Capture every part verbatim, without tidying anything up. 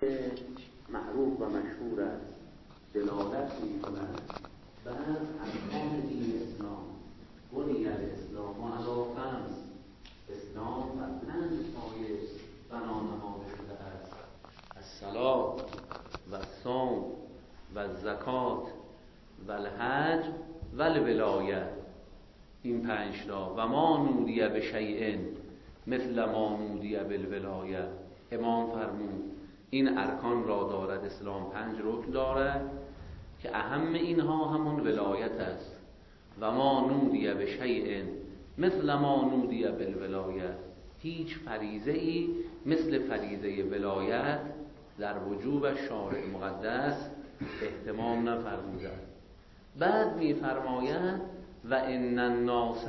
معروف و مشهور است دلالت می‌کند بر ارکان دین اسلام. بنی الاسلام علی خمس، اسلام بر پنج پایه بنا نهاده شده است: الصلاة و الصوم و الزکات و الحج و الولایه. این پنج تا و ما نودی به شیء مثل ما نودی بالولایه. امام فرمود این ارکان را دارد اسلام، پنج رکن دارد که اهم اینها همون ولایت است. و ما نودی به شیء مثل ما نودی بالولایه. هیچ فریضه ای مثل فریضه ولایت در وجوب شارع مقدس اهتمام نفرموده. بعد می فرماید و ان الناس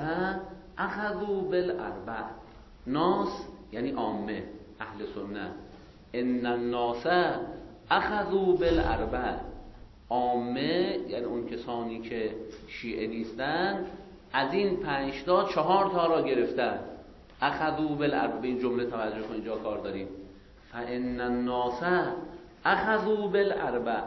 اخذوا بالاربع. ناس یعنی عامه اهل سنت. ان الناس اخذوا بالاربع، عامه یعنی اون کسانی که شیعه نیستند از این پنج تا چهار تا را گرفتن. اخذوا بالاربع، به این جمله توجه کن، اینجا کار داریم. فان الناس اخذوا بالاربع،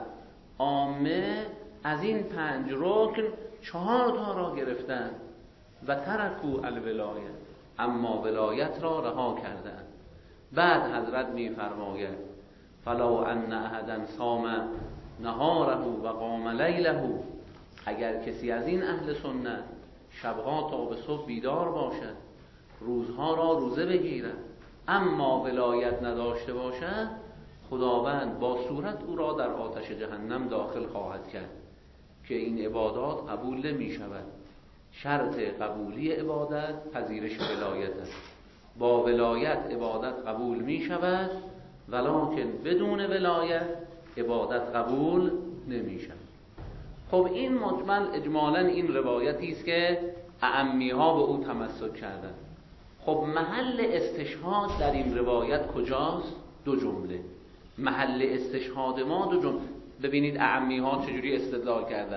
عامه از این پنج رکن چهار تا را گرفتن. و ترکو الولایه، اما ولایت را رها کردند. بعد حضرت می فرماید فلو ان احدا صام نهاره و قام لیله، اگر کسی از این اهل سنت شبها تا به صبح بیدار باشد، روزها را روزه بگیرد، اما ولایت نداشته باشد، خداوند با صورت او را در آتش جهنم داخل خواهد کرد که این عبادات قبول نمی شود. شرط قبولی عبادت پذیرش ولایت است. با ولایت عبادت قبول می شود، ولکن بدون ولایت عبادت قبول نمی شود. خب این مجمل اجمالا این روایتی است که اعمی ها به او تمسک کردند. خب محل استشهاد در این روایت کجاست؟ دو جمله. محل استشهاد ما دو جمله. ببینید اعمی ها چجوری استدلال کردن.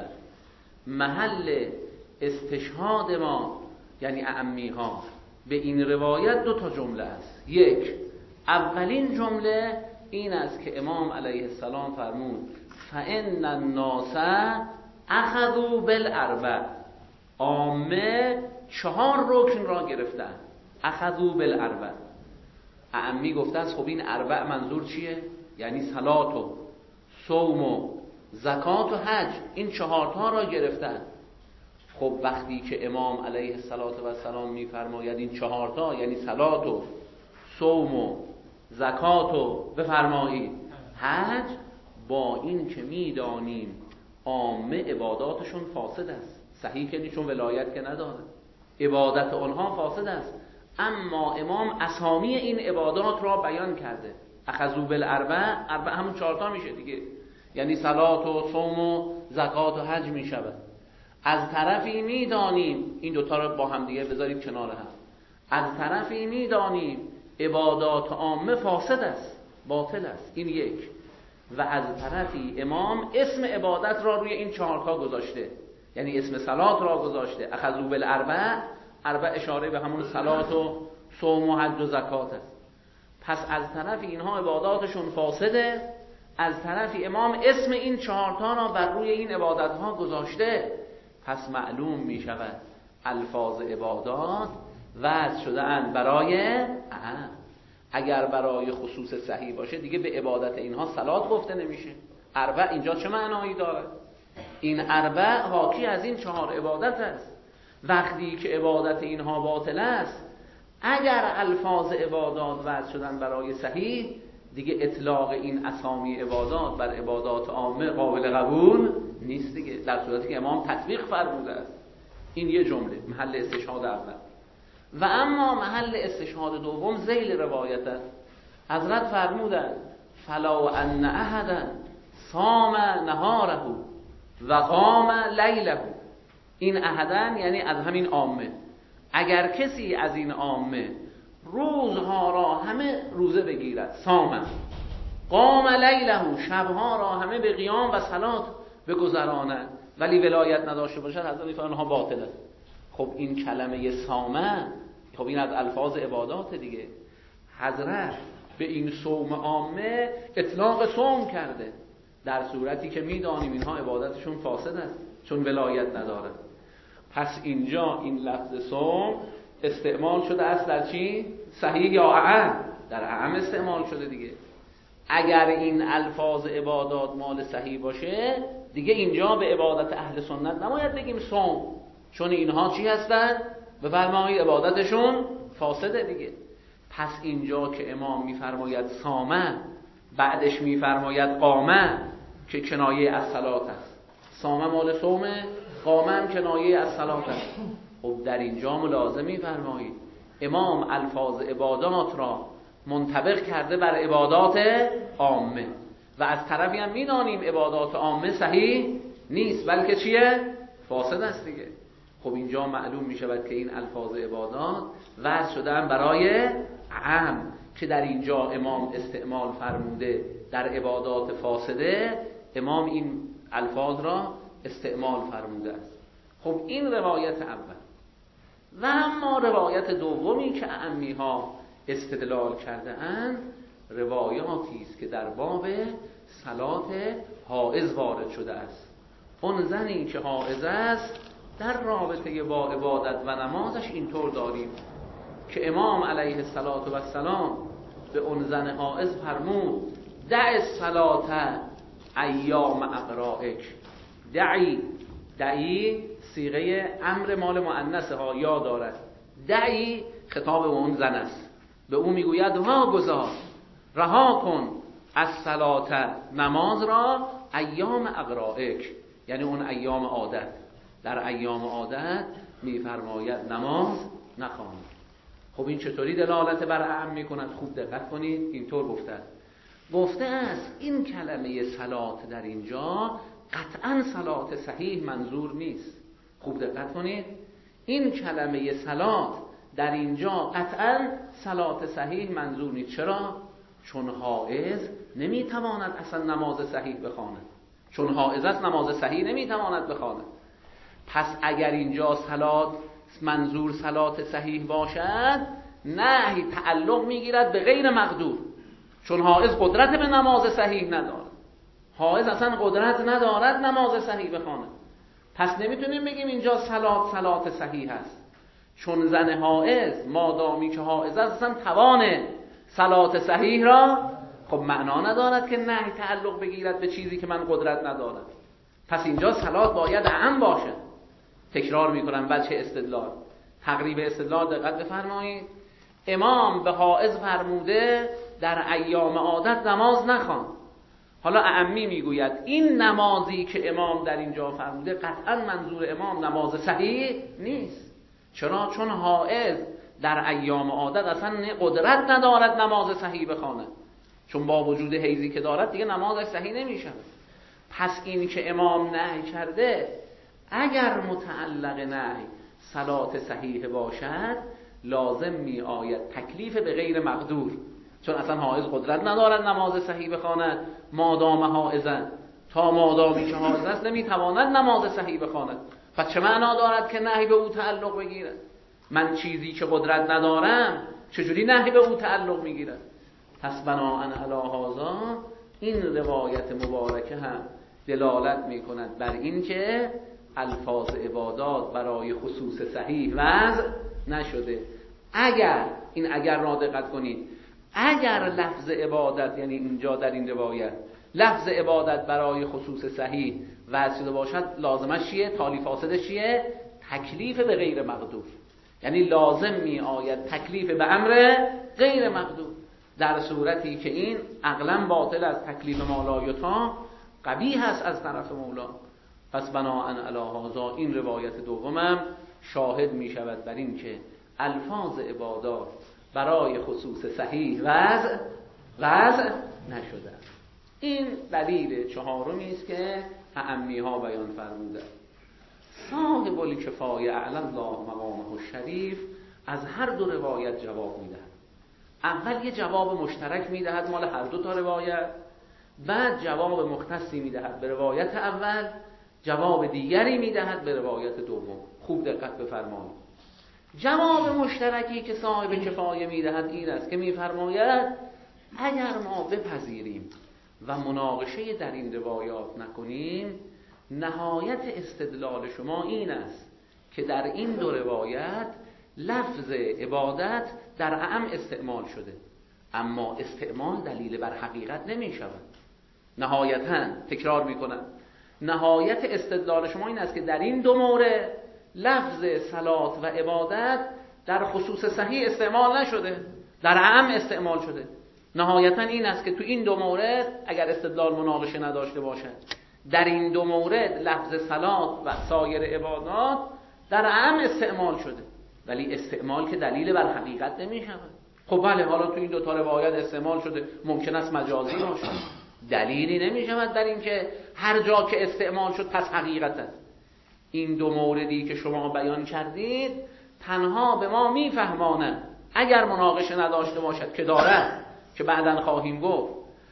محل استشهاد ما یعنی اعمی ها به این روایت دو تا جمله است. یک، اولین جمله این است که امام علیه السلام فرمود فان الناس اخذوا بالاربع، عامه چهار رکن را گرفتن. اخذوا بالاربع، اعمی گفته است خب این اربع منظور چیه؟ یعنی صلات و صوم و زکات و حج، این چهار تا را گرفتن. خب وقتی که امام علیه السلام میفرماید این چهار تا یعنی صلات و صوم و زکات و بفرمایید حج، با این که میدانیم عامه عباداتشون فاسد است، صحیح که چون ولایت که نداره، عبادت آنها فاسد است، اما امام اسامی این عبادات را بیان کرده. اخذوا بالاربع، اربع همون چهار تا میشه دیگه، یعنی صلات و صوم و زکات و حج میشود. از طرفی میدانیم این دوتا رو با هم دیگه بذارید کنار هم، از طرفی میدانیم عبادات عامه فاسد است، باطل است، این یک. و از طرفی امام اسم عبادت را روی این چهار تا گذاشته، یعنی اسم صلات را گذاشته. اخذوا بالاربع، اربع اشاره به همون صلات و صوم و حج و زکات است. پس از طرف اینها عباداتشون فاسده، از طرف امام اسم این چهارتا را بر روی این عبادتها گذاشته. پس معلوم می شود الفاظ عبادات وضع شده اند برای اهم. اگر برای خصوص صحیح باشه دیگه به عبادت اینها صلات گفته نمیشه. اربع اینجا چه معنایی داره؟ این اربع حاکی از این چهار عبادت است. وقتی که عبادت اینها باطل است، اگر الفاظ عبادات وضع شدن برای صحیح، دیگه اطلاق این اسامی عبادات بر عبادات عامه قابل قبول نیست دیگه، در صورتی که امام تطبیق فرموده است. این یه جمله محل استشهاد اول. و اما محل استشهاد دوم ذیل روایت است. حضرت فرمودند فلو ان احدا صام نهاره و قام لیله. این احدن یعنی از همین عامه، اگر کسی از این عامه روزها را همه روزه بگیرد، صام، قام لیله، شبها را همه به قیام و صلات بگذراند، ولی ولایت نداشته باشد، حضرت میفرمایند آنها باطل است. خب این کلمه صام، خب این از الفاظ عبادات دیگه. حضرت به این صوم عامه اطلاق صوم کرده، در صورتی که میدانیم اینها عبادتشون فاسد است چون ولایت نداره. پس اینجا این لفظ صوم استعمال شده است در چی؟ صحیح یا اعم؟ در اعم استعمال شده دیگه. اگر این الفاظ عبادات مال صحیح باشه دیگه اینجا به عبادت اهل سنت نباید بگیم صوم، چون اینها چی هستن؟ بفرمایید عبادتشون فاسده دیگه. پس اینجا که امام میفرماید صامه، بعدش میفرماید قامه که کنایه از صلات است. صامه مال صومه، قامه هم کنایه از صلات است. خب در اینجا ملاحظه میفرمایید امام الفاظ عبادات را منطبق کرده بر عبادات عامه و از طرفی هم میدانیم عبادات عامه صحیح نیست بلکه چیه؟ فاسد است دیگه. خب اینجا معلوم می شود که این الفاظ عبادات وضع شدن برای عام که در اینجا امام استعمال فرموده در عبادات فاسده، امام این الفاظ را استعمال فرموده است. خب این روایت اول. و اما روایت دومی که اعمی ها استدلال کرده اند روایاتی است که در باب صلات حائض وارد شده است. اون زنی که حائض است در رابطه با عبادت و نمازش اینطور داریم که امام علیه الصلاة و السلام به اون زن حائض فرمود دع الصلاة ایام اقرائک. دعی دعی صیغه امر مال مؤنث ها یا دارد. دعی خطاب به اون زن است، به او میگوید واگذار، رها کن از صلات نماز را ایام اقرائک، یعنی اون ایام عادت. در ایام عادت میفرماید نماز نخوان. خب این چطوری دلالت بر اعم میکند؟ خوب دقت کنید. اینطور گفته است گفته است این کلمه صلات در اینجا قطعا صلات صحیح منظور نیست. خوب دقت کنید، این کلمه صلات در اینجا قطعا صلات صحیح منظور نیست. چرا؟ چون حائض نمیتواند اصلا نماز صحیح بخواند. چون حائض است نماز صحیح نمیتواند بخواند. پس اگر اینجا صلات منظور صلات صحیح باشد نهی تعلق میگیرد به غیر مقدور، چون حائض قدرت به نماز صحیح ندارد. حائض اصلا قدرت ندارد نماز صحیح بخواند. پس نمیتونیم بگیم اینجا صلات صلات صحیح است، چون زن حائض مادامی که حائض است اصلا توان صلات صحیح را خب معنا ندارد که نهی تعلق بگیرد به چیزی که من قدرت ندارم. پس اینجا صلات باید اعم باشد. تکرار میکنم وجه استدلال، تقریب استدلال دقت بفرمایید. امام به حائض فرموده در ایام عادت نماز نخوان. حالا اعمی میگوید این نمازی که امام در اینجا فرموده قطعا منظور امام نماز صحیح نیست. چرا؟ چون حائض در ایام عادت اصلا قدرت ندارد نماز صحیح بخواند، چون با وجود حیضی که دارد دیگه نمازش صحیح نمیشه. پس این که امام نهی کرده اگر متعلق نهی صلات صحیح باشد لازم می آید تکلیف به غیر مقدور، چون اصلا حائض قدرت ندارد نماز صحیح بخواند. مادام حائضن تا مادامی که حائض است نمیتواند نماز صحیح بخواند. پس چه معنا دارد که نهی به او تعلق بگیرد؟ من چیزی که قدرت ندارم چجوری نهی به او تعلق میگیرد؟ پس بناءً علی هذا این روایت مبارکه هم دلالت میکند بر این که الفاظ عبادات برای خصوص صحیح وضع نشده. اگر این اگر را دقت کنید، اگر لفظ عبادت یعنی اینجا در این روایت لفظ عبادت برای خصوص صحیح وضع شده باشد لازمش چیه؟ تالی فاسدش چیه؟ تکلیف به غیر مقدور. یعنی لازم می آید تکلیف به امر غیر مقدور، در صورتی که این عقلا باطل از تکلیف مالایتا قبیح است از طرف مولا. پس بناءً علی هذا این روایت دومم شاهد می شود بر این که الفاظ عبادات برای خصوص صحیح وضع وضع نشده. این دلیل چهارمی است که اعمی ها بیان فرموده. صاحب الکفایه اعلی الله مقامه الشریف از هر دو روایت جواب میدهد. اول یه جواب مشترک میدهد مال هر دو تا روایت، بعد جواب مختصی میدهد به روایت اول، جواب دیگری میدهد به روایت دوم. خوب دقت بفرمایید. جواب مشترکی که صاحب کفایه میدهد این است که میفرماید اگر ما بپذیریم و مناقشه در این روایات نکنیم، نهایت استدلال شما این است که در این دو روایت لفظ عبادت در اعم استعمال شده، اما استعمال دلیل بر حقیقت نمی شود. نهایتاً تکرار می کنم، نهایت استدلال شما این است که در این دو مورد لفظ صلات و عبادت در خصوص صحیح استعمال نشده، در اعم استعمال شده. نهایتاً این است که تو این دو مورد اگر استدلال مناقشه نداشته باشد، در این دو مورد لفظ صلات و سایر عبادات در اعم استعمال شده، ولی استعمال که دلیل بر حقیقت نمی شود. خب بله، حالا تو این دو تا روایت استعمال شده، ممکن است مجازی باشه، دلیلی نمی شود در این که هر جا که استعمال شد پس حقیقت است. این دو موردی که شما بیان کردید تنها به ما میفهماند، اگر مناقشه نداشته باشد که دارد، که بعداً خواهیم گفت،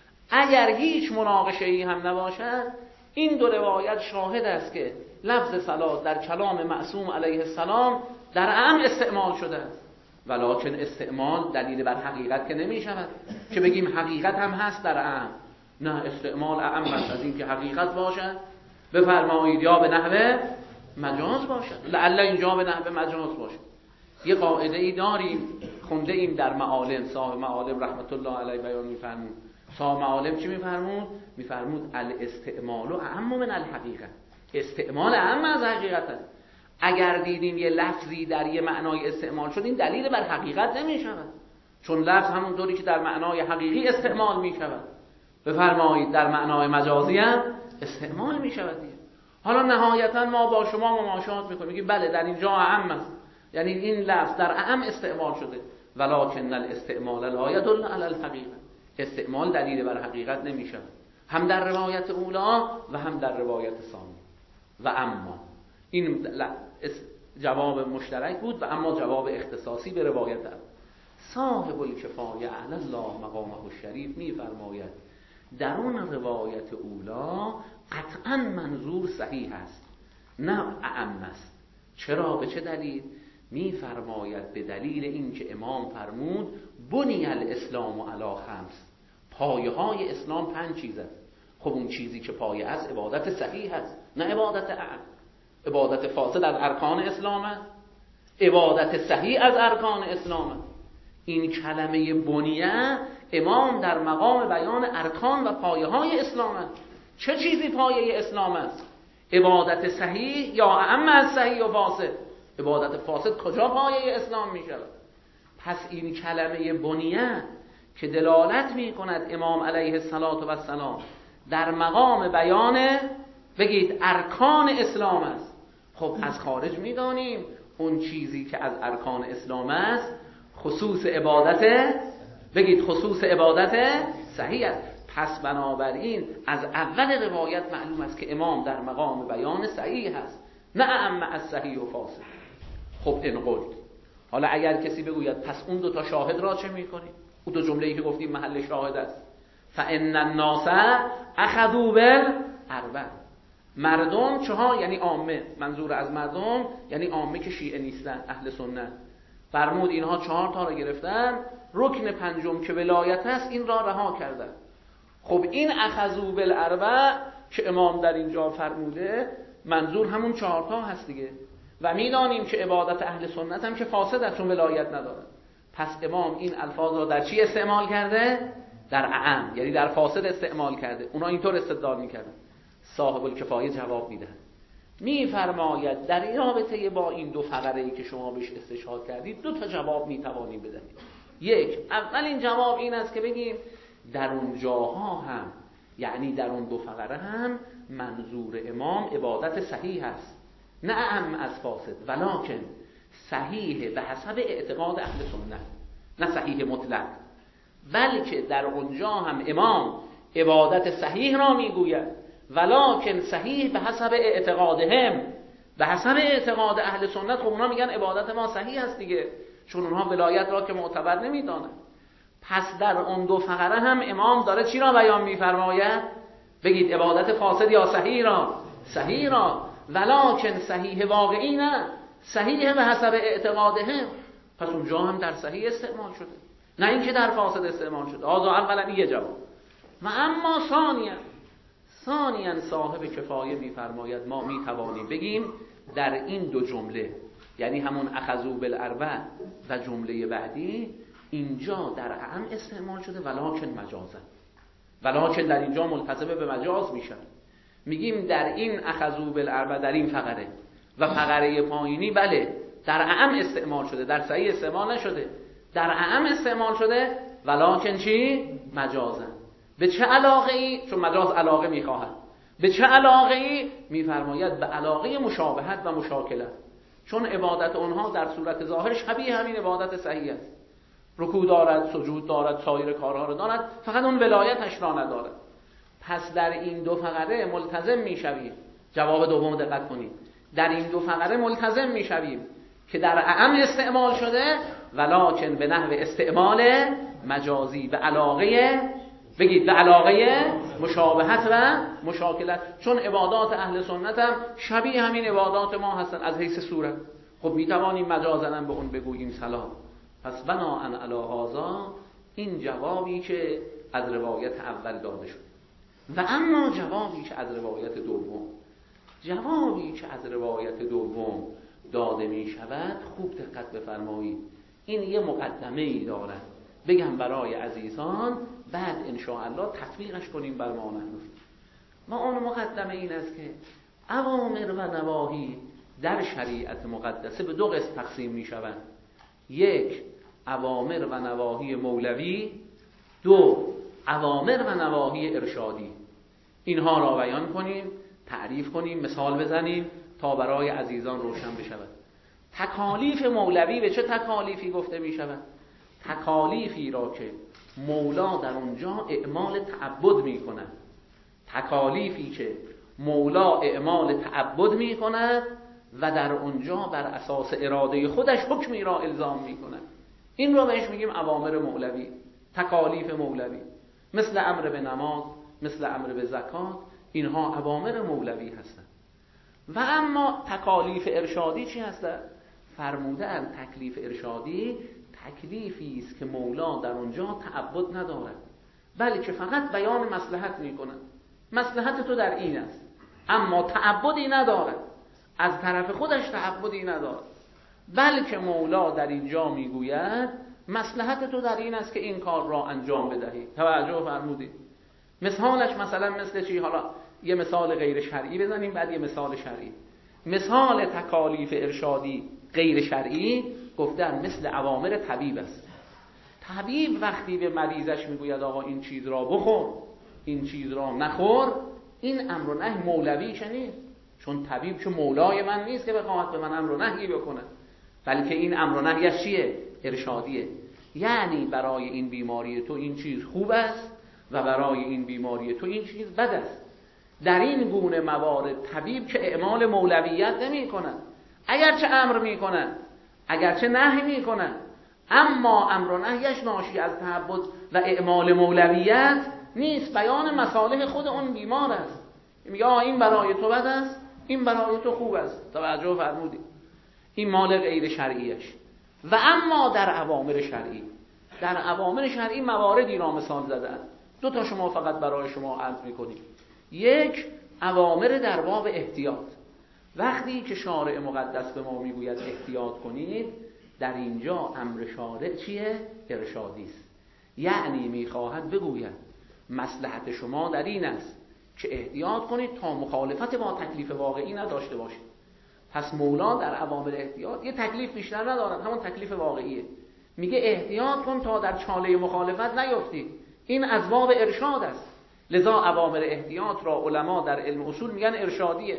اگر هیچ مناقشه ای هم نباشد، این دو روایت شاهد است که لفظ صلات در کلام معصوم علیه السلام در اعم استعمال شده است، ولکن استعمال دلیل بر حقیقت که نمی شود که بگیم حقیقت هم هست در اعم. نه، استعمال اعم است از این که حقیقت باشد، بفرمایید یا به نحوه مجاز باشد، لعل اینجا به نحوه مجاز باشد. یه قاعده ای داریم، خونده ایم در معالم، صاحب معالم رحمت الله علیه بیان می‌فرمود. صاحب معالم چی می‌فرمود؟ می‌فرمود الاستعمال اعم من الحقیقه، استعمال اعم از حقیقت است. اگر دیدیم یه لفظی در یه معنای استعمال شد، این دلیل بر حقیقت نمی‌شود، چون لفظ همون طوری که در معنای حقیقی استعمال می‌شود، بفرمایید در معنای مجازی هم استعمال می‌شود دیگه. حالا نهایتا ما با شما مماشات می‌کنیم، میگیم بله در اینجا اعم است، یعنی این لفظ در اعم استعمال شده، ولکن الاستعمال لا يدل على الحقیقه، استعمال دلیل بر حقیقت نمی‌شود، هم در روایت اولا و هم در روایت ثانی. و اما این جواب مشترک بود، و اما جواب اختصاصی به روایت صاحب الکفایه علی الله مقامه الشریف می‌فرماید در اون روایت اولا قطعا منظور صحیح است، نه اعم است. چرا؟ به چه دلیل؟ می‌فرماید به دلیل اینکه امام فرمود بنی الاسلام علی خمس، پایه های اسلام پنج چیز است. خب اون چیزی که پایه است عبادت صحیح است، نه عبادت اعم. عبادت فاسد از ارکان اسلام است، عبادت صحیح از ارکان اسلام است. این کلمه بنیه امام در مقام بیان ارکان و پایه های اسلام است. چه چیزی پایه اسلام است؟ عبادت صحیح یا اعم از صحیح و فاسد؟ عبادت فاسد کجا پایه اسلام می شود؟ پس این کلمه بنیه که دلالت می کند امام علیه السلام در مقام بیان بگید ارکان اسلام است. خب از خارج می دانیم اون چیزی که از ارکان اسلام است خصوص عبادت بگید خصوص عبادت صحیح است. پس بنابراین از اول روایت معلوم است که امام در مقام بیان صحیح است، نه اعم از صحیح و فاسد. خب این قلت، حالا اگر کسی بگوید پس اون دو تا شاهد را چه میکنی؟ اون دو جمله‌ای که گفتیم محل شاهد است. فان الناس اخذوا بالاربع، مردم چهار، یعنی عامه، منظور از مردم یعنی عامه که شیعه نیستن، اهل سنت. فرمود اینها چهار تا را گرفتن، رکن پنجم که ولایت است این را رها کردن. خب این اخذوا بالاربع که امام در اینجا فرموده منظور همون چهار تا هست دیگه، و میدانیم که عبادت اهل سنت هم که فاسد است چون ولایت ندارد. پس امام این الفاظ را در چی استعمال کرده؟ در اعم، یعنی در فاسد استعمال کرده. اونا اینطور استدلال میکردن. صاحب الکفایه جواب میده، میفرماید در این رابطه با این دو فقره ای که شما بهش استشهاد کردید دو تا جواب میتوانیم بدهید. یک، اولین جواب این است که بگیم در اون جاها هم، یعنی در اون دو فقره هم منظور امام عبادت صحیح است، نه اعم از فاسد، ولکن صحیح به حسب اعتقاد اهل سنت، نه صحیح مطلق، بلکه در اونجا هم امام عبادت صحیح را میگوید، ولکن صحیح به حسب اعتقادهم، به حسب اعتقاد اهل سنت. خب اونا میگن عبادت ما صحیح است دیگه، چون اونها ولایت را که معتبر نمیدانند. پس در اون دو فقره هم امام داره چی را بیان میفرماید؟ بگید عبادت فاسد یا صحیح را؟ صحیح را، ولکن صحیح واقعی نه، صحیح به حسب اعتقادهم. پس اونجا هم در صحیح استعمال شده. نه اینکه در فاسد استعمال شده. آزا اولا یه جواب. و اما ثانیا ثانیا صاحب کفایه میفرماید ما میتوانیم بگیم در این دو جمله، یعنی همون اخذوا بالاربع و جمله بعدی، اینجا در اعم استعمال شده ولکن مجازا، ولکن در اینجا ملتزم به مجاز میشن. میگیم در این اخذوا بالاربع، در این فقره و فقره پایینی بله در اعم استعمال شده، در صحیح استعمال نشده، در اعم استعمال شده ولکن چی؟ مجازا. به چه علاقه ای؟ چون مجاز علاقه میخواهد. به چه علاقه ای؟ میفرماید به علاقه مشابهت و مشاکلت، چون عبادت اونها در صورت ظاهر شبیه همین عبادت صحیح است. رکوع دارد، سجود دارد، سایر کارها رو دارد، فقط اون ولایتش را ندارد. پس در این دو فقره ملتزم میشویم. جواب دوم دقت کنید. در این دو فقره ملتزم میشویم که در اعم استعمال شده ولکن به نحو استعمال مجازی، به علاقه، بگید به علاقه مشابهت و مشاکلت، چون عبادات اهل سنت هم شبیه همین عبادات ما هستن از حیث صورت. خب میتوانیم مجازاً به اون بگوییم سلام. پس بناء علی هذا این جوابی که از روایت اول داده شد. و اما جوابی که از روایت دوم جوابی که از روایت دوم داده می شود، خوب دقت بفرمایید. این یه مقدمه ای دارد، بگم برای عزیزان، بعد ان شاء الله تطبیقش کنیم بر ما نحن. ما اون مقدمه این است که اوامر و نواهی در شریعت مقدسه به دو قسم تقسیم می شوند. یک، اوامر و نواهی مولوی. دو، اوامر و نواهی ارشادی. اینها را بیان کنیم، تعریف کنیم، مثال بزنیم تا برای عزیزان روشن بشود. تکالیف مولوی به چه تکالیفی گفته می شود؟ تکالیفی را که مولا در اونجا اعمال تعبد می کند. تکالیفی که مولا اعمال تعبد می کند و در اونجا بر اساس اراده خودش حکمی را الزام می کند. این را بهش میگیم اوامر مولوی، تکالیف مولوی. مثل امر به نماز، مثل امر به زکات، اینها اوامر مولوی هستند. و اما تکالیف ارشادی چی هستند؟ فرمودن تکلیف ارشادی تکلیفی است که مولا در اونجا تعبد ندارد، بلکه فقط بیان مصلحت میکند. مصلحت تو در این است، اما تعبدی ندارد، از طرف خودش تعبدی ندارد، بلکه مولا در اینجا میگوید مصلحت تو در این است که این کار را انجام بدهی. توجه فرمودید؟ مثالش مثلا مثل چی؟ حالا یه مثال غیر شرعی بزنیم، بعد یه مثال شرعی. مثال تکالیف ارشادی غیر شرعی گفتن مثل اوامر طبیب است. طبیب وقتی به مریضش میگوید آقا این چیز را بخور، این چیز را نخور، این امر و نهی مولوی شنید، چون طبیب چون مولای من نیست که بخواهد به من امر و نهی بکنه، بلکه این امر و نهیش چیه؟ ارشادیه. یعنی برای این بیماری تو این چیز خوب است و برای این بیماری تو این چیز بد است. در این گونه موارد طبیب که اعمال مولویت نمی کند، اگرچه امر می کند، اگرچه نهی می کند، اما امر و نهیش ناشی از تعبد و اعمال مولویت نیست، بیان مصالح خود اون بیمار است. میگه آه این برای تو بد است، این برای تو خوب است. توجه فرمودید؟ این مال غیر شرعیش. و اما در اوامر شرعی، در اوامر شرعی مواردی را مثال زدن، دو تا شما فقط برای شما عرض میکنیم. یک، اوامر در باب احتیاط. وقتی که شارع مقدس به ما میگوید احتیاط کنید، در اینجا امر شارع چیه؟ ارشادی است. یعنی میخواهد بگوید مصلحت شما در این است که احتیاط کنید تا مخالفت با تکلیف واقعی نداشته باشید. پس مولا در اوامر احتیاط یه تکلیف بیشتر ندارد، همون تکلیف واقعیه. میگه احتیاط کن تا در چاله مخالفت نیفتی. این از باب ارشاد است. لذا اوامر احتیاط را علما در علم اصول میگن ارشادیه.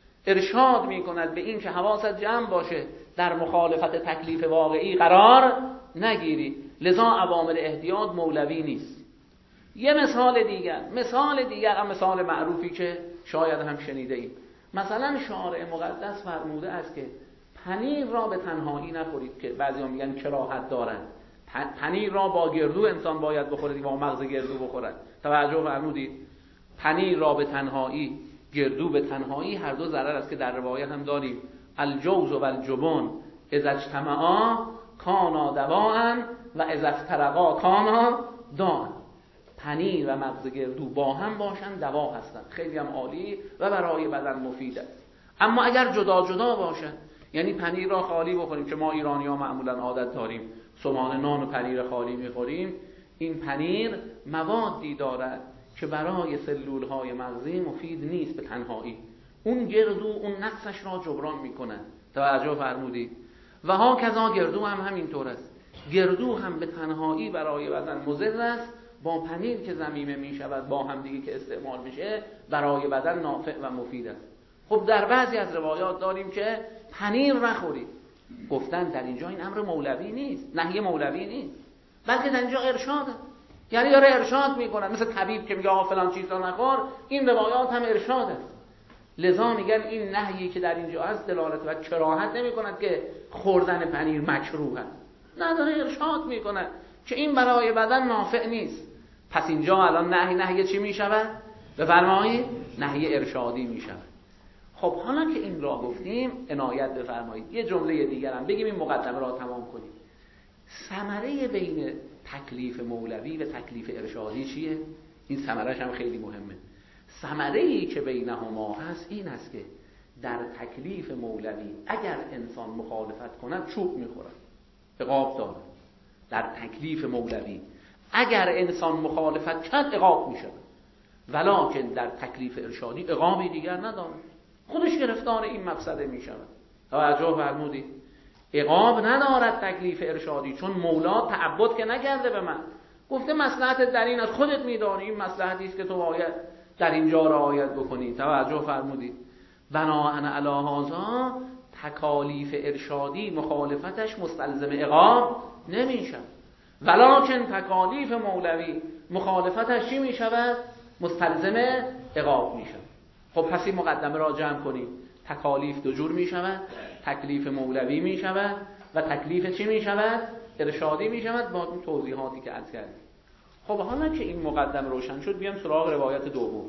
ارشاد میکند به این که حواست جمع باشه، در مخالفت تکلیف واقعی قرار نگیری. لذا اوامر احتیاط مولوی نیست. یه مثال دیگر، مثال دیگر هم مثال معروفی که شاید هم شنیده اید. مثلا شارع مقدس فرموده است که پنیر را به تنهایی نخورید، که بعضی ها میگن کراهت دارن. پنیر را با گردو انسان باید بخورد، با مغز گردو بخورد. توجه فرمودید؟ پنیر را به تنهایی، گردو به تنهایی، هر دو ضرر است که در روایت هم داریم. الجوز و الجبن اذا اجتمعا کانا دواء و اذا افترقا کانا دان. پنیر و مغز گردو با هم باشن دوا هستن، خیلی هم عالی و برای بدن مفید است. اما اگر جدا جدا باشن، یعنی پنیر را خالی بخوریم که ما ایرانی ها معمولا عادت داریم صبحانه نان و پنیر خالی میخوریم، این پنیر موادی دارد که برای سلول های مغزی مفید نیست به تنهایی، اون گردو اون نقصش را جبران میکنه. توجه فرمودید؟ و ها کذا گردو هم همینطور است. گردو هم به تنهایی برای بدن مضر است، با پنیر که ضمیمه میشود با هم دیگه که استعمال میشه برای بدن نافع و مفید است. خب در بعضی از روایات داریم که پنیر نخورید. گفتن در اینجا این امر مولوی نیست، نهی مولوی نیست، بلکه در اینجا ارشاده. یعنی داره ارشاد میکنه، مثل طبیب که میگه آقا فلان چیز را نخور، این روایات هم ارشاده. لذا میگن این نهیی که در اینجا هست دلالت و کراهت نمی کند که خوردن پنیر مکروه است، نه، داره ارشاد میکنه که این برای بدن نافع نیست. پس اینجا الان نهی نهی چی میشود؟ بفرمایید نهی ارشادی میشود. خب حالا که این را گفتیم عنایت بفرمایید یه جمله دیگر هم بگیم این مقدمه را تمام کنیم. ثمره بین تکلیف مولوی و تکلیف ارشادی چیه؟ این ثمره‌اش هم خیلی مهمه. ثمره‌ای که بینهما هست این است که در تکلیف مولوی اگر انسان مخالفت کند چوب میخورد، عقاب داره. در تکلیف مولوی اگر انسان مخالفت کرد عقاب میشود، ولکن در تکلیف ارشادی عقابی دیگر نداره، خودش گرفتار این مفسده میشود. توجه فرمودید؟ عقاب ندارد تکلیف ارشادی، چون مولا تعبد که نکرده به من، گفته مصلحتت در این است، خودت میدانی این مصلحتی است که تو باید در اینجا رعایت بکنی. توجه فرمودید؟ بناء علی هذا تکالیف ارشادی مخالفتش مستلزم عقاب نمیشود، ولکن تکالیف مولوی مخالفتش چی میشود؟ مستلزم عقاب میشود. خب پس این مقدمه را جمع کنیم. تکالیف دو جور میشود، تکلیف مولوی میشود و تکلیف چی میشود؟ ارشادی میشود، با این توضیحاتی که عرض کردیم. خب حالا که این مقدمه روشن شد بیام سراغ روایت دوم.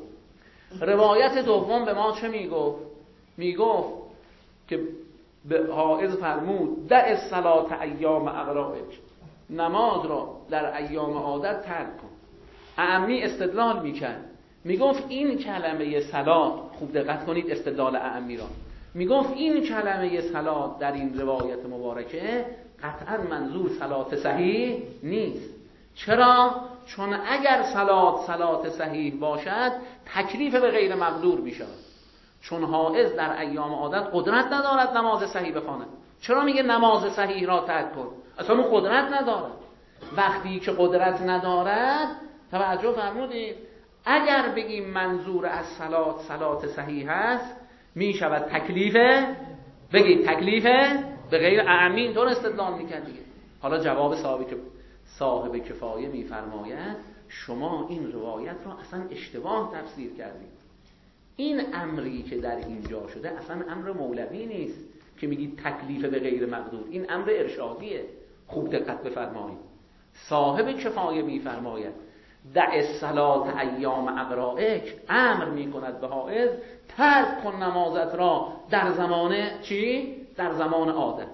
روایت دوم به ما چه میگفت؟ میگفت که به حائض فرمود دع الصلاة ایام اغرائک، نماز را در ایام عادت ترک کن. اعمی استدلال میکرد، میگفت این کلمه صلات، خوب دقت کنید استدلال اعمی را، میگفت این کلمه صلات در این روایت مبارکه قطعا منظور صلات صحیح نیست. چرا؟ چون اگر صلات صلات صحیح باشد تکلیف به غیر مقدور میشود، چون حائض در ایام عادت قدرت ندارد نماز صحیح بخواند. چرا میگه نماز صحیح را ترک کن؟ اصلا اون قدرت ندارد. وقتی که قدرت ندارد، توجه فرمودید، اگر بگیم منظور از صلات صلات صحیح است میشود تکلیف، بگید تکلیف به غیر اعمی، طور استدلال میکرد دیگه. حالا جواب صاحب که صاحب کفایه میفرماید شما این روایت را اصلا اشتباه تفسیر کردید. این امری که در اینجا شده اصلا امر مولوی نیست که میگید تکلیف به غیر مقدور، این امر ارشادیه. خوب دقت بفرمایید. صاحب کفایه میفرماید دع الصلاة ایام اغرائک، امر میکند به حائض ترک کن نمازت را در زمان چی؟ در زمان عادت.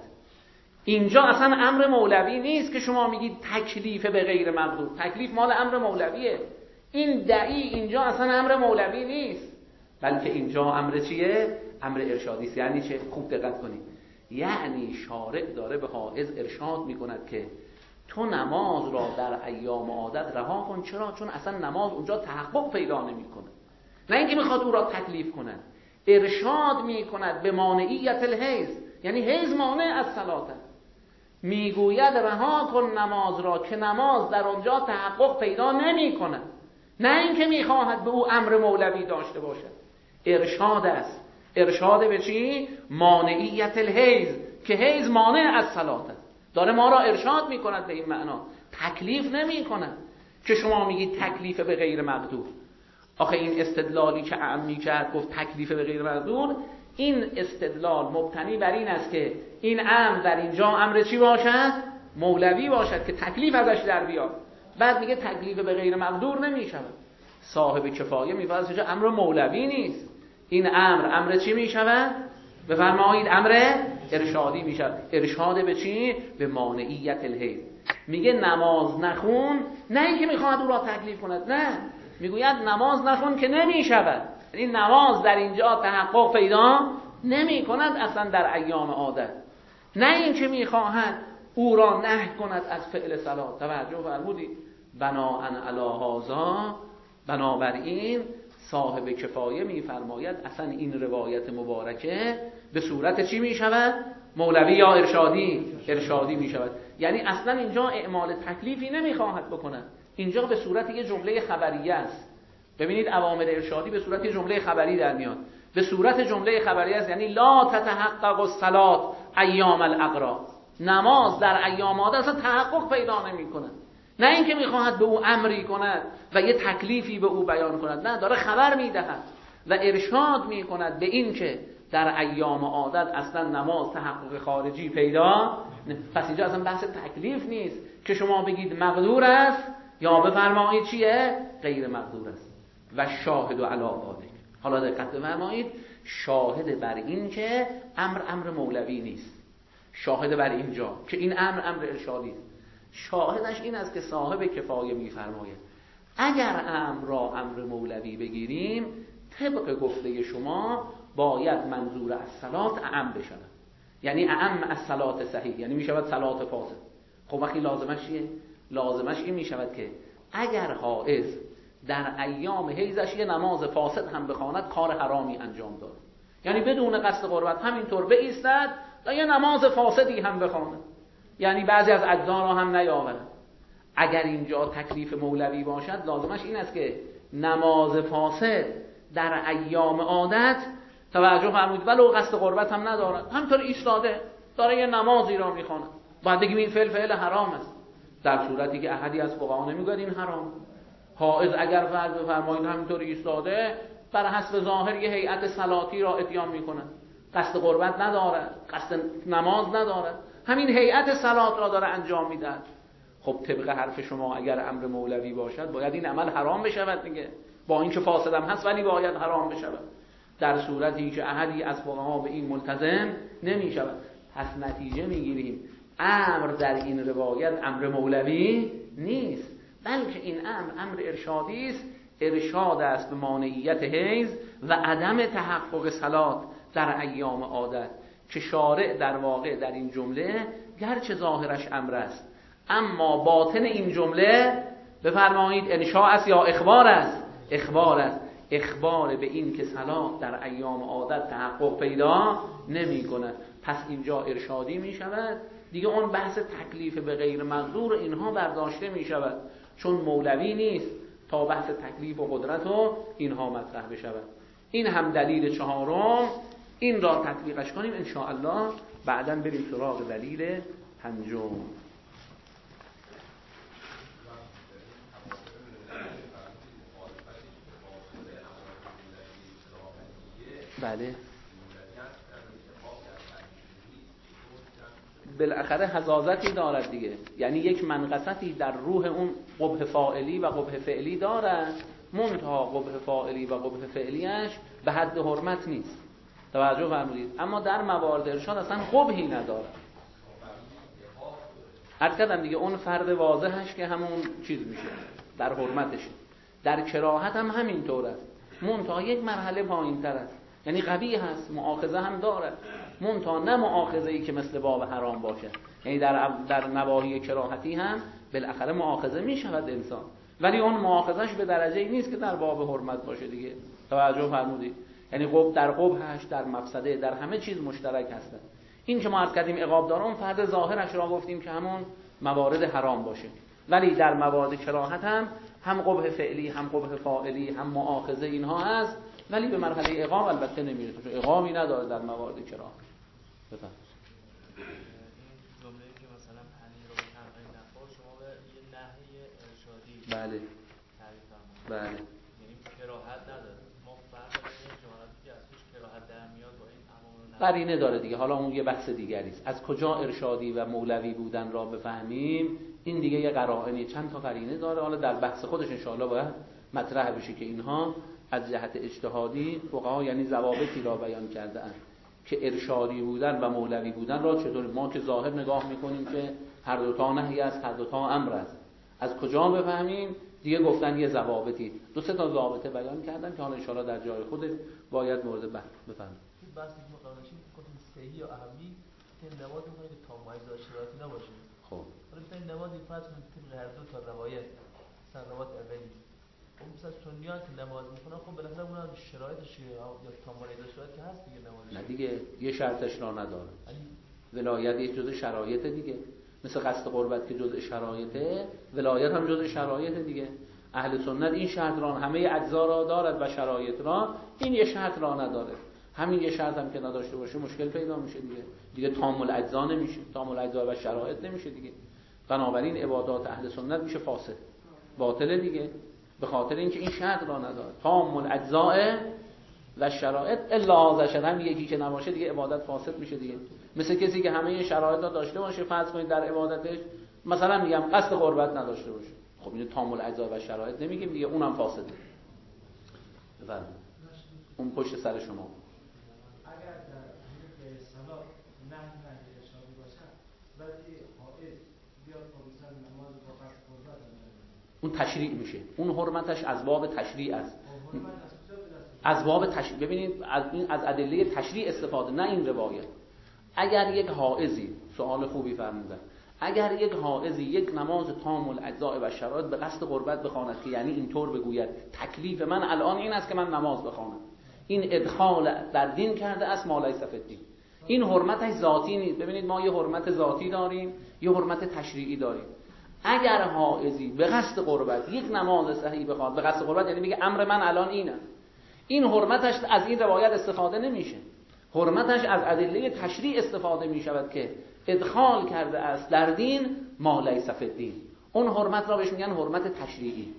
اینجا اصلا امر مولوی نیست که شما میگید تکلیف به غیر مقدور، تکلیف مال امر مولویه. این دعی اینجا اصلا امر مولوی نیست، بلکه اینجا امر چیه؟ امر ارشادی است. یعنی چه؟ خوب دقت کنید. یعنی شارع داره به حائض ارشاد میکند که تو نماز را در ایام عادت رها کن. چرا؟ چون اصلا نماز اونجا تحقق پیدا نمیکنه، نه اینکه میخواد او را تکلیف کند. ارشاد میکند به مانعیت الحیض، یعنی حیض مانع از صلات است. میگوید رها کن نماز را که نماز در اونجا تحقق پیدا نمیکنه، نه اینکه میخواهد به او امر مولوی داشته باشد. ارشاد است. ارشاد به چی؟ مانعیت الحیض، که حیض مانع از صلات است. داره ما را ارشاد میکند به این معنا، تکلیف نمیکند که شما میگید تکلیف به غیر مقدور. آخه این استدلالی که اعمی کرد گفت تکلیف به غیر مقدور، این استدلال مبتنی بر این است که این امر در اینجا امر چی باشد؟ مولوی باشد که تکلیف ازش در بیاد. بعد میگه تکلیف به غیر مقدور نمیشود. صاحب کفایه میفرماید که امر مولوی نیست، این امر امر چی میشود؟ بفرمایید امر ارشادی میشود. ارشاد به چی؟ به مانعیت الحیض. میگه نماز نخون، نه اینکه میخواد او را تکلیف کند، نه، میگوید نماز نخون که نمیشود. یعنی نماز در اینجا تحقق پیدا نمی کند اصلا در ایام عادت. نه اینکه میخواهد او را نهی کند از فعل صلات. توجه فرمودید؟ بناءً علی هذا، بنابراین صاحب کفایه میفرماید اصلا این روایت مبارکه به صورت چی میشود؟ مولوی یا ارشادی؟ ارشادی میشود. یعنی اصلا اینجا اعمال تکلیفی نمیخواهد بکند، اینجا به صورت یه جمله خبریه است. ببینید اوامر ارشادی به صورت جمله خبری در میاد، به صورت جمله خبری است، یعنی لا تتحقق الصلات ایام الاغرا، نماز در ایام عادت اصلا تحقق پیدا نمیکنه. نه اینکه میخواهد به او امری کند و یه تکلیفی به او بیان کند، نه، داره خبر میدهد و ارشاد میکند به این که در ایام عادت اصلا نماز تحقق خارجی پیدا نه. پس اینجا اصلا بحث تکلیف نیست که شما بگید مقدور است یا بفرمایید چیه؟ غیر مقدور است. و شاهد و علی ذالک. حالا دقت بفرمایید، شاهد بر این که امر امر مولوی نیست، شاهد بر اینجا که این امر امر ارشادی است، شاهدش این است که صاحب کفایه میفرماید اگر امر را امر مولوی بگیریم طبق گفته شما باید منظور از صلات اعم بشود، یعنی اعم از صلات صحیح، یعنی میشود صلات فاسد. خب وقتی لازمش چیه؟ لازمش این میشود که اگر حائض در ایام حیضش یه نماز فاسد هم بخواند کار حرامی انجام داد، یعنی بدون قصد قربت همینطور بایستد و یه نماز فاسدی هم بخواند، یعنی بعضی از اجزا را هم نیاورد. اگر اینجا تکلیف مولوی باشد لازمش این است که نماز فاسد در ایام عادت، توجه فرمودید، ولو قصد قربت هم ندارد، همینطور ایستاده داره یه نمازی را میخواند، باید بگیم این فعل فعل حرام است، در صورتی که احدی از فقها نمیگه این حرام. حائض اگر فرض بفرمایید همینطور ایستاده بر حسب ظاهر یه هیئت صلاتی را اتیان میکنه، قصد قربت ندارد، قصد نماز ندارد، همین هیئت صلات را داره انجام میده. خب طبق حرف شما اگر امر مولوی باشد باید این عمل حرام بشود دیگه، با اینکه فاسدم هست ولی باید حرام بشود، در صورتی که احدی از فقها به این ملتزم نمی شود. پس نتیجه میگیریم امر در این روایت امر مولوی نیست، بلکه این امر امر ارشادی است. ارشاد است به مانعیت حیض و عدم تحقق صلات در ایام عادت که شارع در واقع در این جمله گرچه ظاهرش امر است اما باطن این جمله بفرمایید انشاء است یا اخبار است؟ اخبار است، اخبار به این که صلات در ایام عادت تحقق پیدا نمی کند. پس اینجا ارشادی می شود دیگه، اون بحث تکلیف به غیر مقدور اینها برداشته می شود، چون مولوی نیست تا بحث تکلیف و قدرت و اینها مطرح بشود. این هم دلیل چهارم، این را تطبیقش کنیم ان شاء الله، بعداً بریم سراغ دلیل پنجم. بله، بالاخره حزازتی دارد دیگه، یعنی یک منقصتی در روح اون قبح فاعلی و قبح فعلی دارد، منتها قبح فاعلی و قبح فعلیش به حد حرمت نیست، توجه فرمودید، اما در موارد ارشاد اصلا قبحی ندارد. عرض کردم دیگه اون فرد واضحش که همون چیز میشه در حرمتش، در کراهت هم همین طور است، منتها یک مرحله پایین تر است، یعنی قبیح هست، مؤاخذه هم دارد، منتها نه مؤاخذه‌ای که مثل باب حرام باشه، یعنی در در نواحی کراهتی هم بالاخره مؤاخذه میشود انسان، ولی اون مؤاخذهش به درجه‌ای نیست که در باب حرمت باشه دیگه، توجه فرمودید، یعنی قب در قبحش، در مفسده، در همه چیز مشترک هستن. این که ما عرض کردیم عقاب داره، اون فرد ظاهرش را گفتیم که همون موارد حرام باشه، ولی در موارد کراهت هم هم قبح فعلی هم قبح فاعلی هم مؤاخذه اینها هست، ولی به مرحله عقاب البته نمیرسه، چون عقابی نداره در موارد کراهت. بفهم جمله‌ای که مثلا پنیر رو تنقیل نخور شما به یه نهی ارشادی بله تعریف فرمودید، بله، یعنی کراهت نداره، ما فرق بین جملاتی که از توش کراهت در میاد با این عوامل قرینه داره دیگه، حالا اون یه بحث دیگری است، از کجا ارشادی و مولوی بودن را بفهمیم این دیگه یه قرائنی، چند تا قرینه داره، حالا در بحث خودش ان شاء الله باید مطرح بشه که اینها از جهت اجتهادی فقها یعنی ضوابطی را بیان کرده اند که ارشادی بودن و مولوی بودن را چطور، ما که ظاهر نگاه میکنیم که هر دوتا نهی است، هر دوتا امر است. از کجا بفهمیم؟ دیگه گفتن یه ضوابطی، دو سه تا ضابطه بیان کردن که حالا ان شاءالله در جای خودش باید مورد بحث بفهمیم. این بحثی که ما قبلا داشتیم گفتیم صحیح یا اهمی که نماز می‌کنه که تا مایزه شرایطی نباشه. خب حالا مثلا نمازی فرض کنید طبق هر دو تا روایت مثلا روایت اولی اون مثلا سنیان که نماز می‌کنن خب بالاخره اونها شرایطش یا تا مایزه شرایط که هست دیگه نمازش. نه دیگه یه شرطش را نداره. ولایت یک جزء شرایط دیگه، مثل قصد قربت که جزء شرایطه، ولایت هم جزء شرایط دیگه. اهل سنت این شرط را همه اجزا را دارد و شرایط را، این یه شرط را نداره. همین یه شرط هم که نداشته باشه مشکل پیدا میشه دیگه. دیگه تام الاجزا نمیشه، تام الاجزا و شرایط نمیشه دیگه. بنابراین عبادات اهل سنت میشه فاسد، باطله دیگه، به خاطر اینکه این شرط را نداره. تام الاجزا و شرایط الا اذا شرم یکی که نباشه دیگه عبادت فاسد میشه دیگه. مثل کسی که همه شرایط را داشته باشه، فرض کنید در عبادتش مثلا میگم قصد قربت نداشته باشه، خب این تام الاجزا و شرایط نمیگیم دیگه، اونم فاسده. بله اون پشت سر شما. اگر در صلات نه نه ارشادی باشه ولی حائض بیاد مثلا نماز با قصد قربت اون تشریع میشه، اون حرمتش از باب تشریع است. از باب تشریع. ببینید از این از ادله تشریع استفاده، نه این روایت. اگر یک حائضی، سوال خوبی فرمودن، اگر یک حائضی یک نماز تام الاجزاء و شرایط به قصد قربت بخواند که یعنی اینطور بگوید تکلیف من الان این است که من نماز بخوانم، این ادخال در دین کرده است ما لیس فی الدین. این حرمتش ذاتی نیست. ببینید ما یه حرمت ذاتی داریم، یه حرمت تشریعی داریم. اگر حائضی به قصد قربت یک نماز صحیح بخواد، به قصد قربت یعنی میگه امر من الان اینه، این حرمتش از این روایت استفاده نمیشه، حرمتش از ادله تشریع استفاده میشود که ادخال کرده است در دین ما لیس فی الدین. اون حرمت را بهش میگن حرمت تشریعی.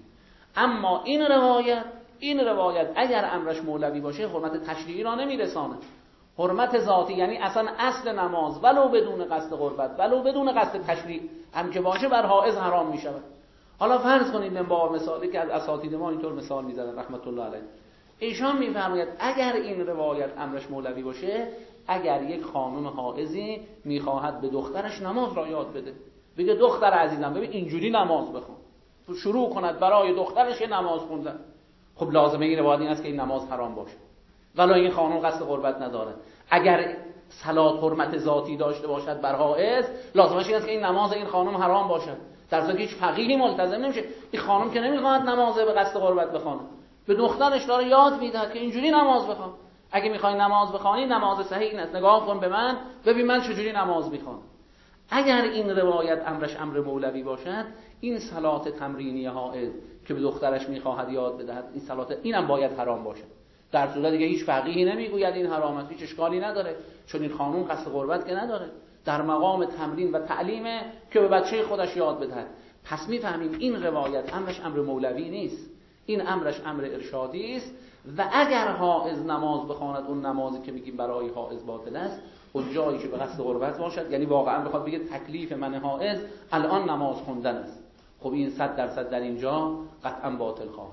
اما این روایت این روایت اگر امرش مولوی باشه حرمت تشریعی را نمیرسانه، حرمت ذاتی، یعنی اصلا اصل نماز ولو بدون قصد قربت ولو بدون قصد تشریع هم که باشه بر حائض حرام میشود. حالا فرض کنید من با مثالی که از اساتید ما اینطور مثال میزنن رحمت الله علیه، ایشان میفرماید اگر این روایت امرش مولوی باشه، اگر یک خانم حائضی میخواهد به دخترش نماز را یاد بده، بگه دختر عزیزم ببین اینجوری نماز بخون، شروع کند برای دخترش نماز خوندن، خب لازمه این روایت این است که این نماز حرام باشه ولی این خانم قصد قربت نداره. اگر صلات حرمت ذاتی داشته باشد بر حائض، لازمش این است که این نماز این خانم حرام باشد، در صورتی که هیچ فقیهی ملتزم نمیشه. این خانم که نمیخواد نماز به قصد قربت بخونه، به دخترش داره یاد میده که اینجوری نماز بخوان. اگه میخوای نماز بخوانی نماز صحیح این است، نگاه کن به من ببین من چجوری نماز میخوام. اگر این روایت امرش امر مولوی باشد، این صلات تمرینی حائض که به دخترش میخواهد یاد بدهد، این صلات اینم باید حرام باشه. در صورت دیگه هیچ فقیهی نمیگوید این حرام است، هیچ اشکالی نداره، چون این خانم قصد قربت که نداره، در مقام تمرین و تعلیمه که به بچه خودش یاد بدهد. پس میفهمیم این روایت امرش امر مولوی نیست، این امرش امر ارشادی است. و اگر حائض نماز بخواند، اون نمازی که میگیم برای حائض باطل است، اون جایی که به قصد قربت باشد، یعنی واقعا بخواد بگه تکلیف من حائض الان نماز خوندن است، خب این صد درصد در اینجا قطعا باطل خواهد.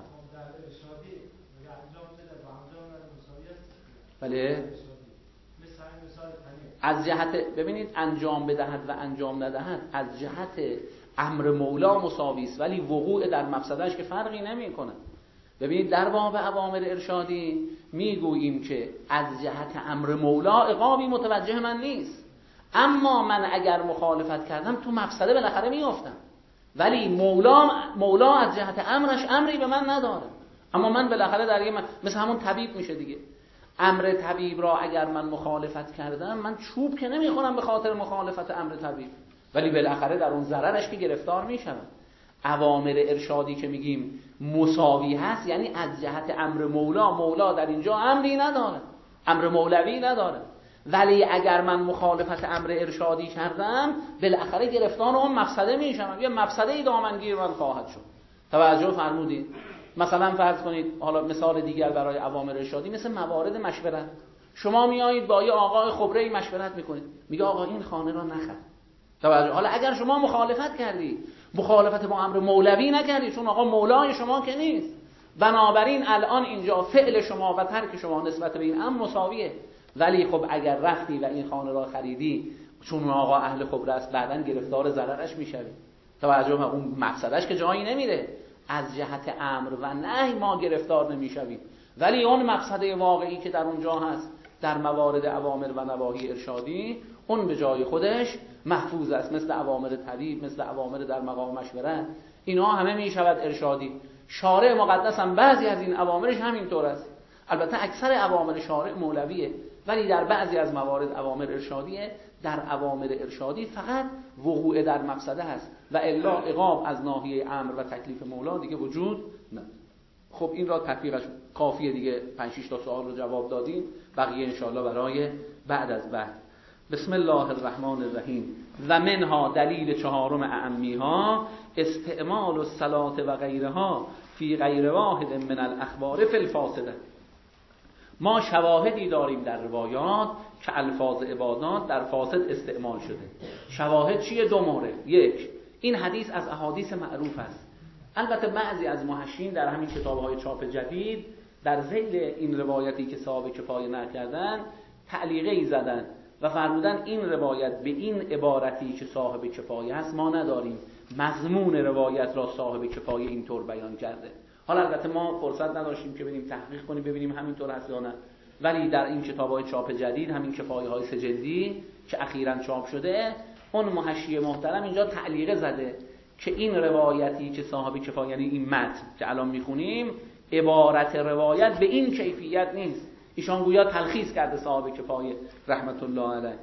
بله از جهت ببینید انجام بدهد و انجام ندهد از جهت امر مولا مساوی است، ولی وقوع در مفسدش که فرقی نمیکنه. ببینید در باب اوامر ارشادی میگوییم که از جهت امر مولا عقابی متوجه من نیست، اما من اگر مخالفت کردم تو مفسده بالاخره میافتم، ولی مولا مولا از جهت امرش امری به من نداره، اما من بالاخره در یه من... مثل همون طبیب میشه دیگه. امر طبیب را اگر من مخالفت کردم، من چوب که نمیخورم به خاطر مخالفت امر طبیب، ولی بالاخره در اون ضررش که گرفتار میشم. اوامر ارشادی که میگیم مساوی هست، یعنی از جهت امر مولا، مولا در اینجا امری نداره، امر مولوی نداره، ولی اگر من مخالفت امر ارشادی کردم بالاخره گرفتار اون مفسده میشم، یه مفسده دامنگیر من خواهد شد. توجه فرمودید؟ مثلا فرض کنید، حالا مثال دیگر برای اوامر ارشادی مثل موارد مشورت، شما میایید با یه آقای خبره‌ای مشورت میکنید، میگه آقا این خانه را نخر. توجه، حالا اگر شما مخالفت کردی، مخالفت با امر مولوی نکردی، چون آقا مولای شما که نیست، بنابراین الان اینجا فعل شما و ترک شما نسبت به این امر مساویه. ولی خب اگر رفتی و این خانه را خریدی، چون اون آقا اهل خبره است بعداً گرفتار ضررش میشویم. توجه ما اون مقصدش که جایی نمیره. از جهت امر و نهی ما گرفتار نمیشویم، ولی اون مقصد واقعی که در اونجا هست در موارد اوامر و نواهی ارشادی، اون به جای خودش محفوظ است، مثل اوامر طبیب، مثل اوامر در مقام مشورت، اینها همه میشود ارشادی. شارع مقدس هم بعضی از این اوامرش همینطور است. البته اکثر اوامر شارع مولویه، ولی در بعضی از موارد اوامر ارشادیه. در اوامر ارشادی فقط وقوع در مقصده هست و الا عقاب از ناحیه امر و تکلیف مولا دیگه وجود نه. خب این را تطبیقش کافیه دیگه. پنج شش تا سوال رو جواب دادیم، بقیه انشاءالله برای بعد از بعد. بسم الله الرحمن الرحیم. و منها دلیل چهارم اعمیها استعمال الصلاة و غیرها فی غیر واحد من الاخبار فی الفاسده. ما شواهدی داریم در روایات که الفاظ عبادات در فاسد استعمال شده. شواهد چیه؟ دو مورد. یک، این حدیث از احادیث معروف است. البته بعضی از محشین در همین کتاب‌های چاپ جدید در ذیل این روایتی که صاحب کفایه نقل کردن تعلیقی زدن و فرمودن این روایت به این عبارتی که صاحب کفایه است ما نداریم، مضمون روایت را صاحب کفایه اینطور بیان کرده. حالا البته ما فرصت نداشتیم که بریم تحقیق کنیم ببینیم همینطور است یا نه، ولی در این کتاب‌های چاپ جدید، همین کفایه‌های سه جلدی که اخیراً چاپ شده، اون محشی محترم اینجا تعلیقه زده که این روایتی که صاحب کفایه، یعنی این متن که الان میخونیم، عبارت روایت به این کیفیت نیست. ایشان گویا تلخیص کرده صاحب کفایه رحمت الله علیه.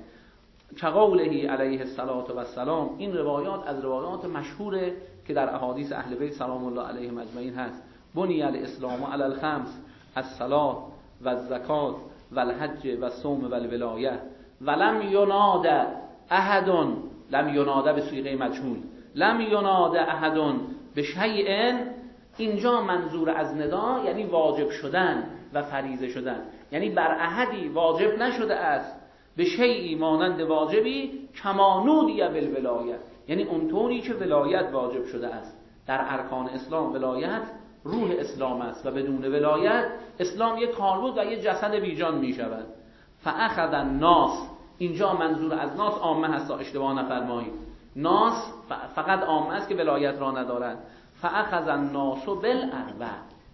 کقوله علیه الصلاة و السلام، این روایات از روایات مشهوره که در احادیث اهل بیت سلام الله علیهم اجمعین هست. بنی الاسلام علی الخمس، الصلاة و الزکات و الحج و الصوم و الولایه ولم یناد احد، لم یناد به صیغه مجهول، لم یناد احد به شیء. اینجا منظور از ندا یعنی واجب شدن و فریضه شدن، یعنی بر احدی واجب نشده است به شیئی مانند واجبی کما نودی بالولایه، یعنی اونطوری که ولایت واجب شده است. در ارکان اسلام ولایت روح اسلام است و بدون ولایت اسلام یک کالبد و یک جسد بیجان می شود. فاخذ الناس، اینجا منظور از ناس عامه هست، اشتباه نفرمایید. ناس فقط عامه است که ولایت را ندارند. فاخذ الناس بالاربع،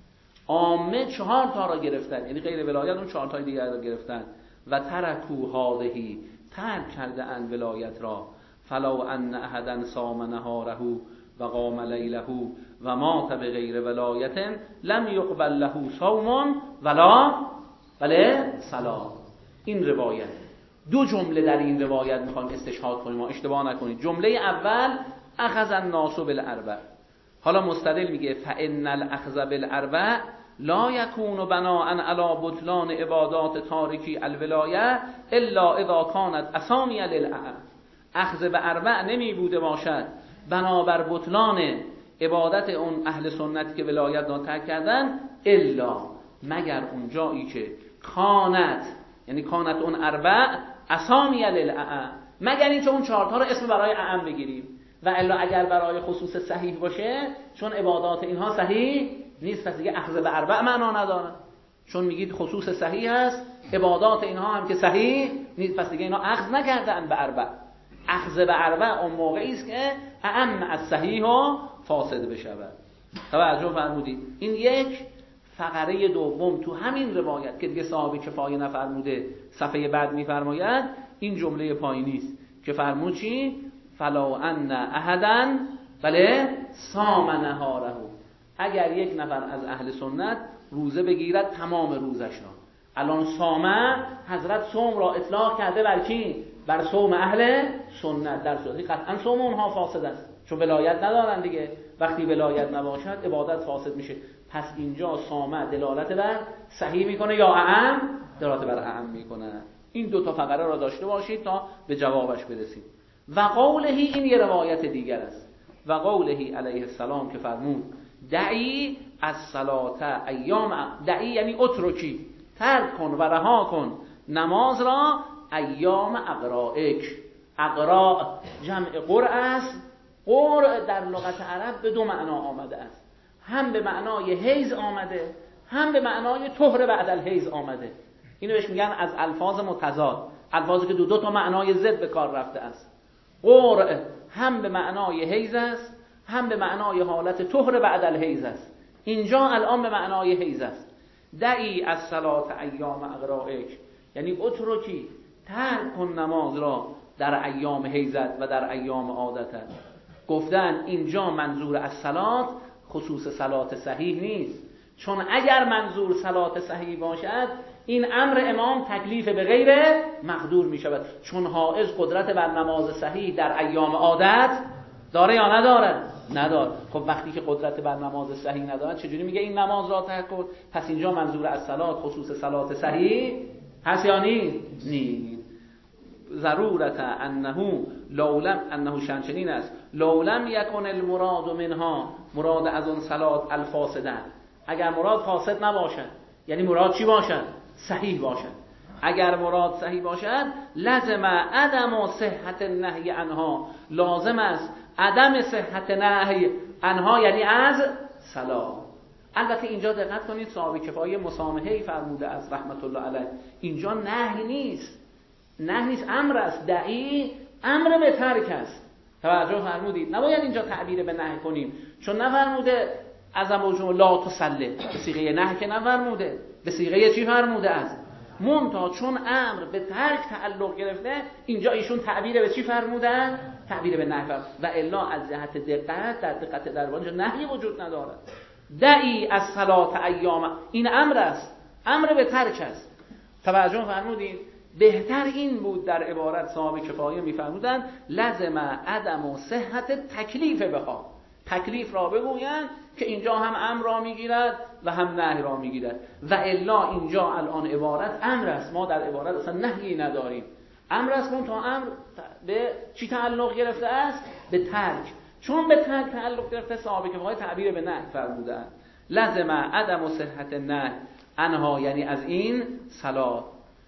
عامه چهار تا را گرفتن، یعنی غیر ولایت اون چهار تای دیگر را گرفتن. و ترکو هذهی، ترک کرده اند ولایت را. فلو ان احدا صام نهاره و قام لیله و مات بغیر ولایت لم یقبل له صوم ولا بله صلاة. این روایت، دو جمله در این روایت میخوام استشهاد کنیم، ما اشتباه نکنید. جمله اول اخذ الناس بالاربع، حالا مستدل میگه فان الاخذ بالاربع لا یکون بناء علی بطلان عبادات تارکی الولایه الا اذا کانت اسامی للأعم. اخذ به اربع نمی بوده باشد بنابر بطلان عبادت اون اهل سنت که ولایت را ترک کردن، الا مگر اون جایی که کانت، یعنی کانت اون اربع اسامی للأعم، مگر اینکه اون چهار تا رو اسم برای اعم بگیریم. و الا اگر برای خصوص صحیح باشه، چون عبادات اینها صحیح نیست، پس دیگه اخذ به اربع معنا نداره. چون میگید خصوص صحیح هست، عبادات اینها هم که صحیح نیست، پس دیگه اینا اخذ نکردن به اربع. اخذ به اربع اون موقعی است که اعم از صحیح و فاسد بشود. توجه فرمودید؟ این یک فقره دوم تو همین روایت که دیگه صاحب کفایه نفرموده، صفحه بعد میفرماید این جمله پایینی است که فرمود چی؟ فلو ان احدا بله صام نهاره، اگر یک نفر از اهل سنت روزه بگیرد تمام روزش را. الان صامه حضرت صوم را اطلاق کرده بر کی؟ بر صوم اهل سنت. در صورتی قطعا صوم اونها فاسد است، چون ولایت ندارن دیگه. وقتی ولایت نباشد عبادت فاسد میشه. پس اینجا صامه دلالت بر صحیح میکنه یا اعم دلالت بر اعم میکنه. این دو تا فقره را داشته باشید تا به جوابش برسید. و قوله، این یه روایت دیگر است. و قوله علیه السلام که فرمود دعی از صلات ایام، دعی یعنی اترکی، ترک کن و رها کن نماز را ایام اقرائک. اقراء جمع قرء است. قرء در لغت عرب به دو معنا آمده است، هم به معنای حیض آمده، هم به معنای طهر بعد الحیض آمده. اینو بهش میگن از الفاظ متضاد، الفاظی که دو دو تا معنای ضد به کار رفته است. قرع هم به معنای حیض است، هم به معنای حالت طهر بعد الحیض است. اینجا الان به معنای حیض است. دعی از صلات ایام اغرائک، یعنی اترکی، ترک کن نماز را در ایام حیضت و در ایام عادتت. گفتن اینجا منظور از صلات خصوص صلات صحیح نیست، چون اگر منظور صلات صحیح باشد این امر امام تکلیف به غیر مقدور می شود، چون حائض قدرت بر نماز صحیح در ایام عادت داره یا ندارد؟ نداره. خب وقتی که قدرت بر نماز صحیح ندارد چجوری میگه این نماز را ترک کن؟ پس اینجا منظور از صلات خصوص صلات صحیح هست یا نیست؟ نیست. ضرورت انه لولم انه شنچنین است لولم یکن المراد منها، مراد از اون صلات الفاسده، اگر مراد فاسد نباشد، یعنی مراد چی باشد؟ صحیح باشد. اگر مراد صحیح باشد لازم عدم صحت النهی عنها، لازم است عدم صحت نهی عنها یعنی از صلات. البته اینجا دقت کنید صاحب کفایه مسامحه‌ای فرموده از رحمت الله علیه، اینجا نهی نیست، نهی نیست، امر است. دعی امر به ترک است. توجه فرمودید؟ نباید اینجا تعبیر به نهی کنیم، چون نفرموده عزم و جمله لا تصلی، به صیغه نهی که نفرموده، به صیغه چی فرموده است؟ منتها چون امر به ترک تعلق گرفته اینجا ایشون تعبیر به چی فرمودن؟ تعبیر به نهی فرمودن. و الا از جهت دقت در دقت درباره اینجا نهی وجود ندارد. دعی از صلات ایام، این امر است، امر به ترک است. توجه فرمودید؟ بهتر این بود در عبارت صاحب کفایه میفرمودن لازم عدم و صحت تکلیف بها، تکلیف را بگویند که اینجا هم امر را میگیرد و هم نهی را میگیرد. و الا اینجا الان عبارت امر است، ما در عبارت اصلا نهی نداریم، امر است. من تا امر به چی تعلق گرفته است؟ به ترک. چون به ترک تعلق گرفته صاحب کفایه تعبیر به نهی فرمودند. لازم عدم و صحت نهی عنها، یعنی از این صلات.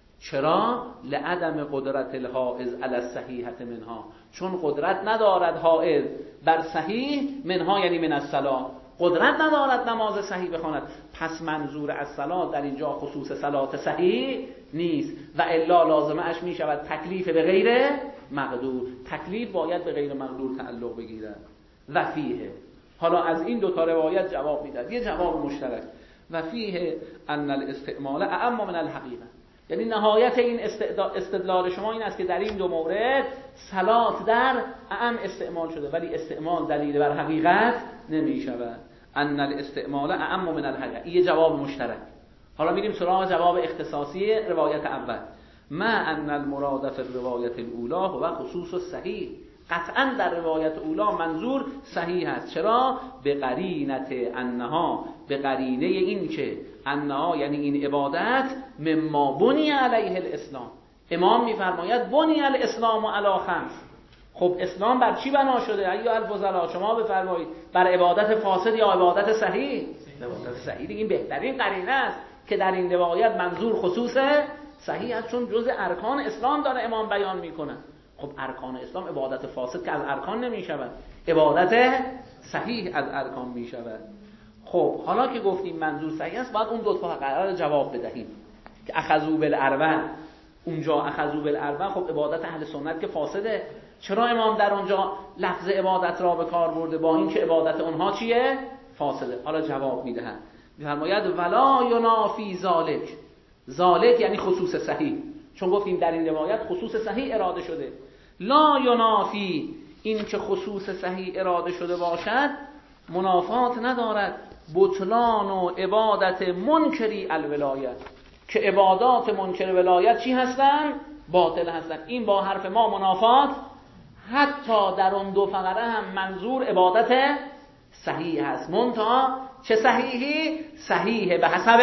چرا؟ لعدم قدرت الحائض علی الصحیحة منها، چون قدرت ندارد حائض بر صحیح منها یعنی من الصلاة، قدرت ندارد نماز صحیح بخواند. پس منظور از صلات در اینجا خصوص صلات صحیح نیست و الا لازمه اش می شود تکلیف به غیر مقدور. تکلیف باید به غیر مقدور تعلق بگیرد. و فیه، حالا از این دو تا روایت جواب میداد، یه جواب مشترک. و فیه ان الاستعمال اعم من الحقیقه، یعنی نهایت این استدلال شما این است که در این دو مورد صلات در اعم استعمال شده، ولی استعمال دلیل بر حقیقت نمی شود. ان الاستعمال اعم من الحقیقه، این جواب مشترک. حالا میریم سراغ جواب اختصاصی روایت اول. ما ان المراد فی الروایت الاولى هو خصوص الصحیح، قطعا در روایت اولا منظور صحیح است. چرا؟ به قرینت انها، به قرینه این که انها یعنی این عبادت مما بنی علیه الاسلام. امام میفرماید بنی الاسلام علی خمس. خب اسلام بر چی بنا شده؟ ایها الفضلا، شما بفرمایید بر عبادت فاسد یا عبادت صحیح؟ عبادت صحیح. این بهترین قرینه است که در این روایت منظور خصوص صحیح است، چون جزء ارکان اسلام داره امام بیان میکنه. خب ارکان اسلام عبادت فاسد که از ارکان نمی شود، عبادت صحیح از ارکان می شود. خب حالا که گفتیم منظور صحیح است، باید اون دو تا قرار جواب بدهیم که اخذو بالاربع. اونجا اخذو بالاربع خب عبادت اهل سنت که فاسده، چرا امام در اونجا لفظ عبادت را به کار برده با این که عبادت اونها چیه؟ فاسده. حالا جواب میدهند، میفرماید ولا ینافی ذالک. ذالک یعنی خصوص صحیح، چون گفتیم در این روایت خصوص صحیح اراده شده. لا ینافی، این که خصوص صحیح اراده شده باشد منافات ندارد بطلان و عبادت منکری الولایت، که عبادات منکر ولایت چی هستن؟ باطل هستن. این با حرف ما منافات، حتی در اون دو فقره هم منظور عبادت صحیح هست. منتها چه صحیحی؟ صحیح به حسب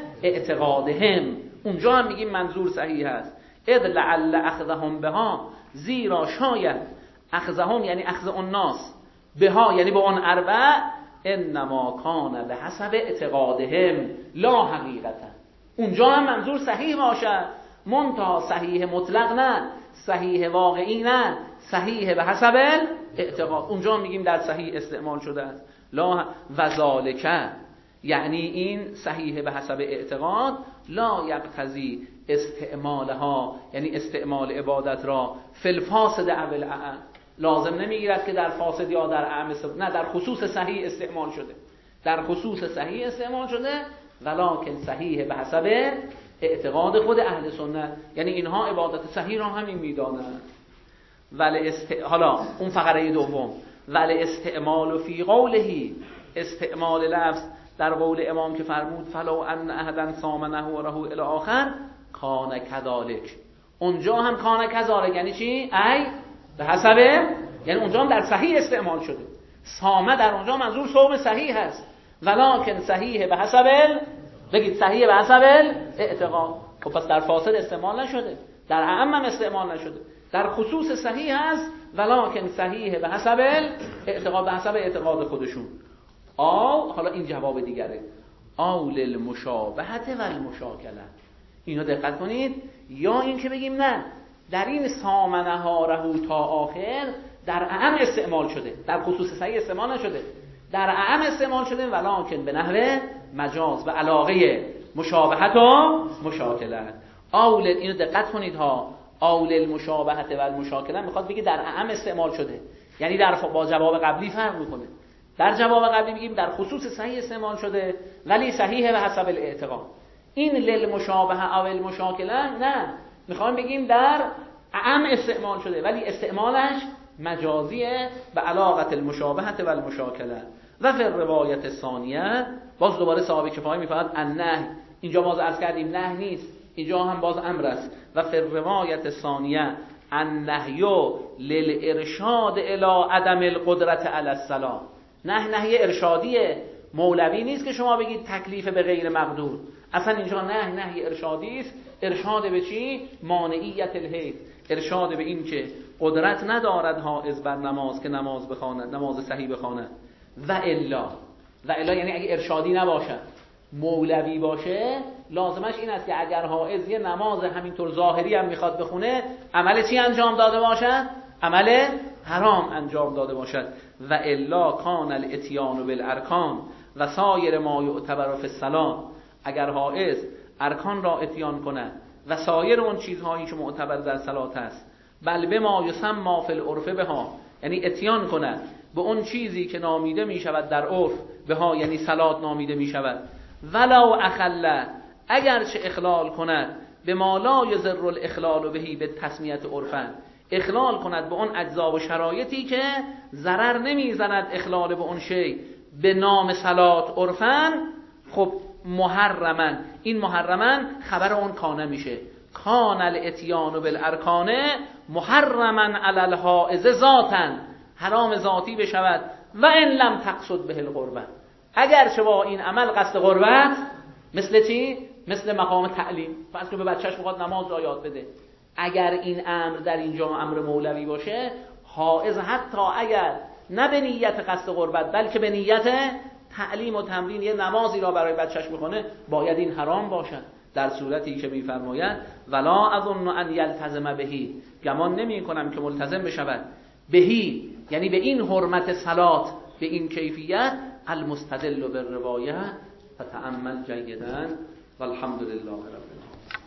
اعتقادهم. اونجا هم میگیم منظور صحیح هست. اذ لعل اخذهم بها، زیرا شاید اخذهم یعنی اخذ الناس بها یعنی به اون اربع انما کان به حسب اعتقادهم لا حقیقتا. اونجا هم منظور صحیح باشد، منتها صحیح مطلق نه، صحیح واقعی نه، صحیح به حسب اعتقاد. اونجا میگیم در صحیح استعمال شده است. لا و ذالک یعنی این صحیح به حسب اعتقاد لا یقتضی استعمالها، یعنی استعمال عبادت را فی الفاسد او الاعم، لازم نمیگیرد که در فاسد یا در اعم، نه، در خصوص صحیح استعمال شده، در خصوص صحیح استعمال شده، ولکن صحیح به حسب اعتقاد خود اهل سنت، یعنی اینها عبادت صحیح را همین میدانند. ولی است... حالا اون فقره دوم، ولی استعمال فی قوله، استعمال لفظ در قول امام که فرمود فلو ان احدا صام نهوره الی آخر کان کذالک، اونجا هم کان کذالک یعنی چی؟ ای به حسب، یعنی اونجا هم در صحیح استعمال شده، صامه در اونجا منظور صوم صحیح هست، ولکن صحیح به حسب ال... بگید صحیح به حسب الاعتقاد. خب پس در فاسد استعمال نشده، در اعم هم استعمال نشده، در خصوص صحیح هست، ولکن صحیح به حسب اعتقاد، به حسب اعتقاد خودشون. آو حالا این جواب دیگره، آو للمشابهت و المشاکله. اینو دقت کنید، یا این که بگیم نه در این صام نهاره تا آخر در اعم استعمال شده، در خصوص صحیح استعمال نشده، در اعم استعمال شده، ولکن به نحو مجاز و علاقه مشابهت و مشاکله. آو لل، اینو دقت کنید ها، آول المشابهت و المشاکله میخواد بگه در اعم استعمال شده، یعنی در با جواب قبلی فرق میکنه. در جواب قبلی میگیم در خصوص صحیح استعمال شده ولی صحیح به حسب الاعتقاد. این للمشابهه او المشاکله نه، میخوام بگیم در اعم استعمال شده ولی استعمالش مجازیه به علاقه المشابهت و المشاکله. و فی روایت ثانیه، باز دوباره صحابه کفایه میفرماد النهی، اینجا باز عرض کردیم نه نیست، اینجا هم باز امر است. و فی روایت ثانیه النهی للارشاد الی عدم القدرت علی الصلاة، نه نهی ارشادیه، مولوی نیست که شما بگید تکلیف به غیر مقدور، اصلا اینجا نه نهی ارشادی است. ارشاد به چی؟ مانعیت الحیض، ارشاد به این که قدرت ندارد حائض بر نماز که نماز بخواند، نماز صحیح بخواند. و الا، و الا یعنی اگه ارشادی نباشد، مولوی باشه، لازمش این است که اگر حائض یه نماز همینطور ظاهری هم میخواد بخونه، عمل چی انجام داده باشد؟ عمل حرام انجام داده باشد. و الا کان الاتیان بالارکان و سایر ما یعتبر فی الصلاة، اگر حائض ارکان را اتیان کند و سایر اون چیزهایی که معتبر در صلات است، بل بما یسمى فی العرف بها، یعنی اتیان کند به اون چیزی که نامیده می شود در عرف بها، یعنی صلات نامیده می شود، ولو اخل، اگر چه اخلال کند به ما لا یضر الاخلال بهی به تسمیت عرفا، اخلال کند به اون اجزا و شرایطی که ضرر نمیزند اخلال به اون شی به نام صلات عرفا، خب محرمن، این محرمن خبر اون کانه میشه، کان الاتیان بالارکان محرمن علی الحائض ذاتا، حرام ذاتی بشود، و ان لم تقصد به القربت، اگر چه با این عمل قصد قربت، مثل چی؟ مثل مقام تعلیم، فرض کن به بچهش میخواد نماز را یاد بده، اگر این امر در اینجا امر مولوی باشه، حائض حتی اگر نه به نیت قصد قربت بلکه به نیت تعلیم و تمرین یه نمازی را برای بچهش میخونه، باید این حرام باشد، در صورتی که میفرماید ولا اظن ان یلتزم بهی، گمان نمی کنم که ملتزم بشود، بهی یعنی به این حرمت صلات، به این کیفیت، المستدل بالروایه، فتأمل جیدا والحمد لله رب العالمین.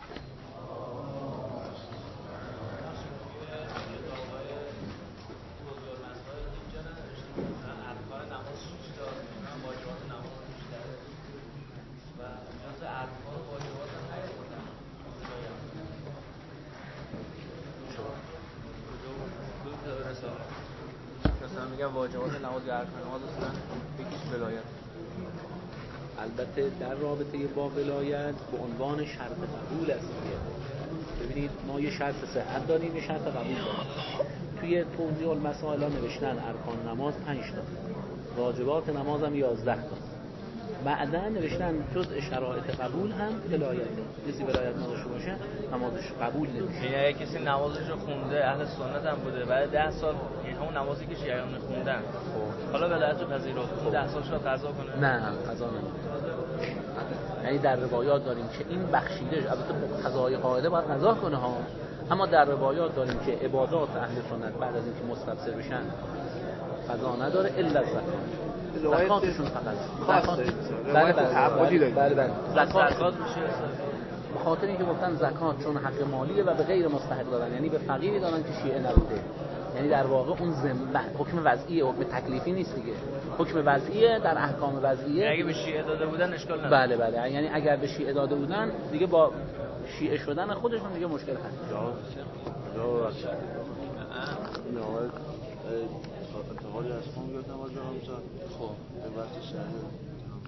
مثلا میگم واجبات نماز یا ارکان نماز اصلا یکیش ولایت. البته در رابطه با ولایت به عنوان شرط قبول است. ببینید ما یه شرط صحت داریم، یه شرط قبول داریم. توی توضیح المسائل نوشتن ارکان نماز پنج تا، واجبات نماز هم یازده تا. بعدا نوشتن جزء شرایط قبول هم ولایت. کسی ولایت نداشته باشه نمازش قبول نمیشه. یعنی اگه کسی نمازش رو خونده، اهل سنت هم بوده، بعد ده سال این همون نمازی که شیعیان خوندن، خب حالا ولایت رو پذیرفت، ده سال شد قضا کنه؟ نه قضا نمیکنه. یعنی در روایات داریم که این بخشیده، البته قضای قاعده باید قضا کنه ها، اما در روایات داریم که عبادات اهل سنت بعد از اینکه مستبصر بشن قضا نداره الا زکات. زکاتشون فقط زکات. بله بله تعبدی داریم. بله بله. زکات میشه خاطر اینکه گفتن زکات چون حق مالیه و به غیر مستحق دادن، یعنی به فقیری دادن که شیعه نبوده. یعنی در واقع اون ذمه حکم وضعیه، حکم تکلیفی نیست دیگه، حکم وضعیه در احکام وضعیه. اگه به شیعه داده بودن اشکال نداره. بله بله، یعنی اگر به شیعه داده بودن دیگه با شیعه شدن خودشون دیگه مشکل هست. جواب جواب راست. نه اول اعتقادی از خون گفتم از جواب خب به وقت شهر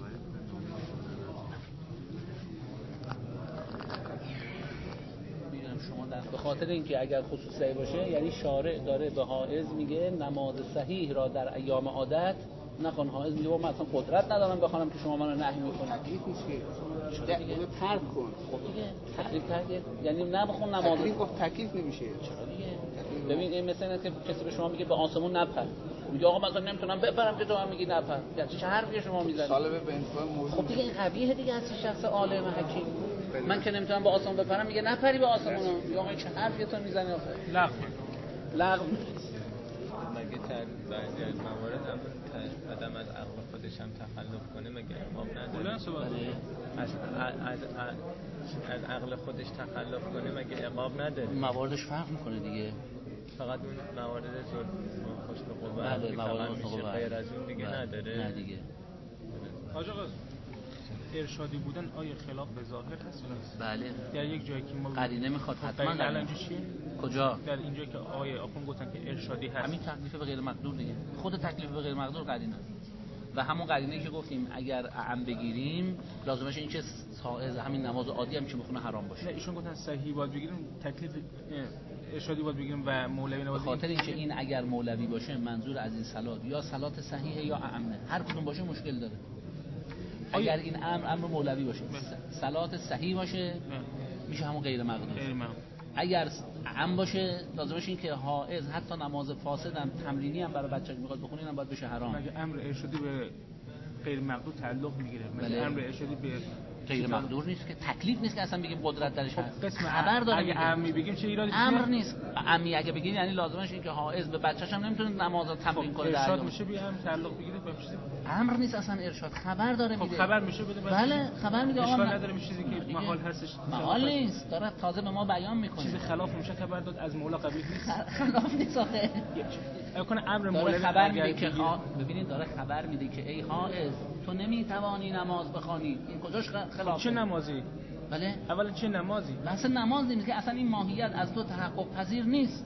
به خاطر اینکه اگر خصوصی باشه یعنی شارع داره به حائض میگه نماز صحیح را در ایام عادت نخوان. حائض میگه من اصلا قدرت ندارم بخوام که شما منو نهی میکنید. تکلیف میشه دیگه ترک کن. خب دیگه تکلیف ترک یعنی نه بخون نماز. تکلیف گفت تکلیف نمیشه. چرا دیگه؟ ببین این مثلا اینه که کسی به شما میگه به آسمون نپر، میگه آقا مثلا نمیتونم بپرم که تو هم میگی نپر. یعنی چه حرفی شما میزنید؟ طالب به انتفاع موضوع. خب دیگه این قبیحه دیگه از شخص عالم حکیم. من که نمیتونم با آسمون بپرم میگه نپری به آسمون. یا آقا چه حرفی تو میزنی آخه؟ لغو لغو مگه تر بعضی از موارد هم آدم از عقل خودش هم تخلف کنه مگه امام نداره؟ از از از عقل خودش تخلف کنه مگه عقاب نداره؟ مواردش فرق میکنه دیگه. فقط اون موارد ظلم حسن قوت بله موارد حسن قوت غیر از اون دیگه نداره. نه دیگه. حاج آقا ارشادی بودن آیا خلاف به ظاهر هست یا نیست؟ بله. در یک جایی که ما قرینه میخواد حتما. در اینجا چیه؟ کجا؟ در اینجا که آیه آخون گفتن که ارشادی هست. همین تکلیف به غیر مقدور دیگه. خود تکلیف به غیر مقدور قرینه. و همون قرینه‌ای که گفتیم اگر اعم بگیریم لازمش این که سائز همین نماز عادی هم که بخونه حرام باشه. نه ایشون گفتن صحیح باید بگیریم، تکلیف ارشادی باید بگیریم و مولوی نباید. به خاطر اینکه این اگر مولوی باشه منظور از این صلات یا صلات صحیحه یا اعمه، هر کدوم باشه مشکل داره. اگر این امر امر مولوی باشه صلات صحیح باشه میشه همون غیر مقدور. اگر عام باشه لازمش این که حائض حتی نماز فاسد هم تمرینی هم برای بچه‌ش میخواد بخونه اینم باید بشه حرام. مگه امر ارشادی به غیر مقدور تعلق میگیره؟ مگه امر ارشادی به غیر مقدور نیست که تکلیف نیست که اصلا بگیم قدرت درش هست. قسم خبر داره. اگه عامی بگیم چه ایرادی امر نیست. عامی اگه بگیم یعنی لازمش این که حائض به بچه‌ش هم نمیتونه نماز تمرین کنه. ارشاد میشه به هم تعلق بگیره به چیزی. امر نیست اصلا ارشاد، خبر داره میده. خب خبر میشه بده. بله خبر میده. اشکال نداره به چیزی که محال هستش. محال نیست، داره تازه به ما بیان میکنه. چیز خلاف میشه خبر داد از مولا قبیح نیست. خلاف نیست آخه. اگه امر مولوی خبر میده که ها ببینید داره خبر میده که ای حائض تو نمیتوانی نماز بخوانی. این کجاش خلاف؟ چه نمازی؟ بله اولا چه نمازی؟ مثلا نماز نیست که اصلا این ماهیت از تو تحقق پذیر نیست.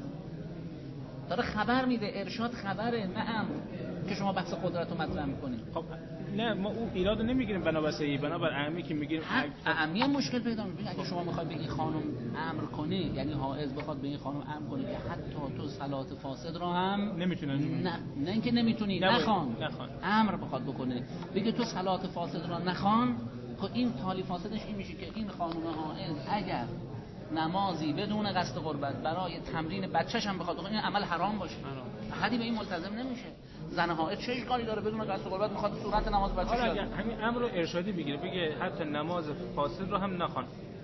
داره خبر میده، ارشاد خبره نه امر که شما بحث قدرت رو مطرح میکنید. خب نه ما اون ایراد نمیگیریم بنا صحیح، بنا اعمی که میگیریم اعمی مشکل پیدا میکنه. اگه شما میخواید به این خانم امر کنی، یعنی حائض بخواد به این خانم امر کنی که حتی تو صلات فاسد رو هم نمیتونه، نه نه اینکه نمیتونی نخوان، امر بخواد بکنه بگه تو صلات فاسد رو نخوان، خب این تالی فاسدش این میشه که این خانم حائض اگر نمازی بدون قصد قربت برای تمرین بچه‌ش هم بخواد بخونه این عمل حرام باشه، حدی به این ملتزم نمیشه. زن حائض چه اشکالی داره بدون قصد قربت میخواد صورت نماز بچه‌ش رو؟ اگه همین امر رو ارشادی بگیره بگه حتی نماز فاسد رو هم نخوان.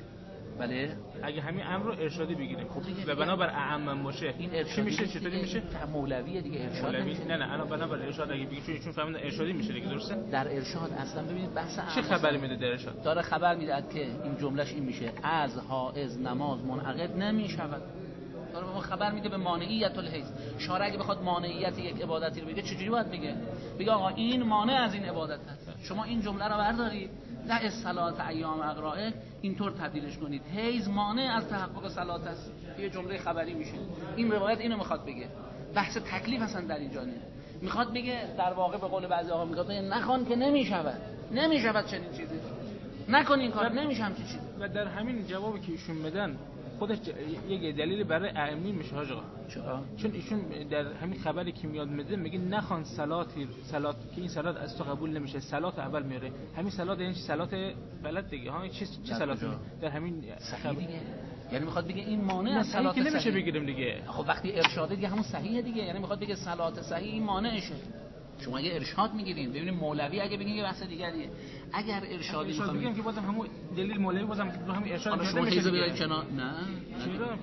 بله اگه همین امر رو ارشادی بگیریم و بنابر اعم باشه این چی میشه؟ چطوری میشه؟ مولویه دیگه ارشاد مولوی نه نه الان بنابر ارشاد اگه بگی چون ایشون فهمیدن ارشادی میشه دیگه، درسته؟ در ارشاد اصلا ببینید بحث چه خبری میده در ارشاد؟ داره خبر میده که این جملهش این میشه از حائض نماز منعقد نمیشود. داره به ما خبر میده به مانعیت الحیض. شارع اگه بخواد مانعیت یک عبادتی رو بگه چجوری باید بگه؟ بگه آقا این مانع از این عبادت هست. شما این جمله رو بردارید ده الصلات ایام اقرائه اینطور تبدیلش کنید حیض مانع از تحقق صلات است. یه جمله خبری میشه. این روایت اینو میخواد بگه. بحث تکلیف اصلا در اینجا نیست. میخواد بگه در واقع به قول بعضی آقا میگه نخوان که نمیشود. نمیشود چنین چیزی. نکن این کار نمیشه همچین چیزی. و در همین جوابی که ایشون میدن خودش یک دلیل برای اعمی میشه حاج آقا. چرا؟ چون ایشون در همین خبری که میاد میده میگه نخوان صلاتی صلات که این صلات از تو قبول نمیشه، صلات اول میاره. همین صلات یعنی صلات بلد دیگه ها، چه چه صلاتی در همین خبر دیگه. یعنی میخواد بگه این مانع از صلات که نمیشه بگیریم دیگه. خب وقتی ارشاد دیگه همون صحیحه دیگه، یعنی میخواد بگه صلات صحیح این مانعشه. شما اگه ارشاد میگیرین ببینید مولوی اگه بگین یه بحث دیگریه. اگر ارشادی میخوام بگم که بازم همون دلیل مولوی بازم رو همین ارشاد شما حیز بذارید کنار. نه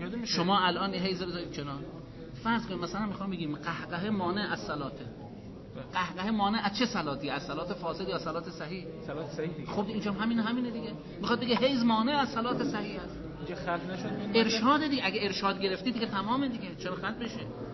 شما الان حیز بذارید کنار. فرض کنید مثلا میخوام بگیم قهقه مانع از صلاته. قهقه مانع از چه صلاتی؟ از صلات فاسد یا صلات صحیح؟ صلات صحیح دیگه. خب اینجا همین همینه دیگه. میخواد بگه حیز مانع از صلات صحیح است. اینجا خلق نشد. ارشاد دیگه، اگه ارشاد گرفتی دیگه تمامه دیگه، چرا خط بشه؟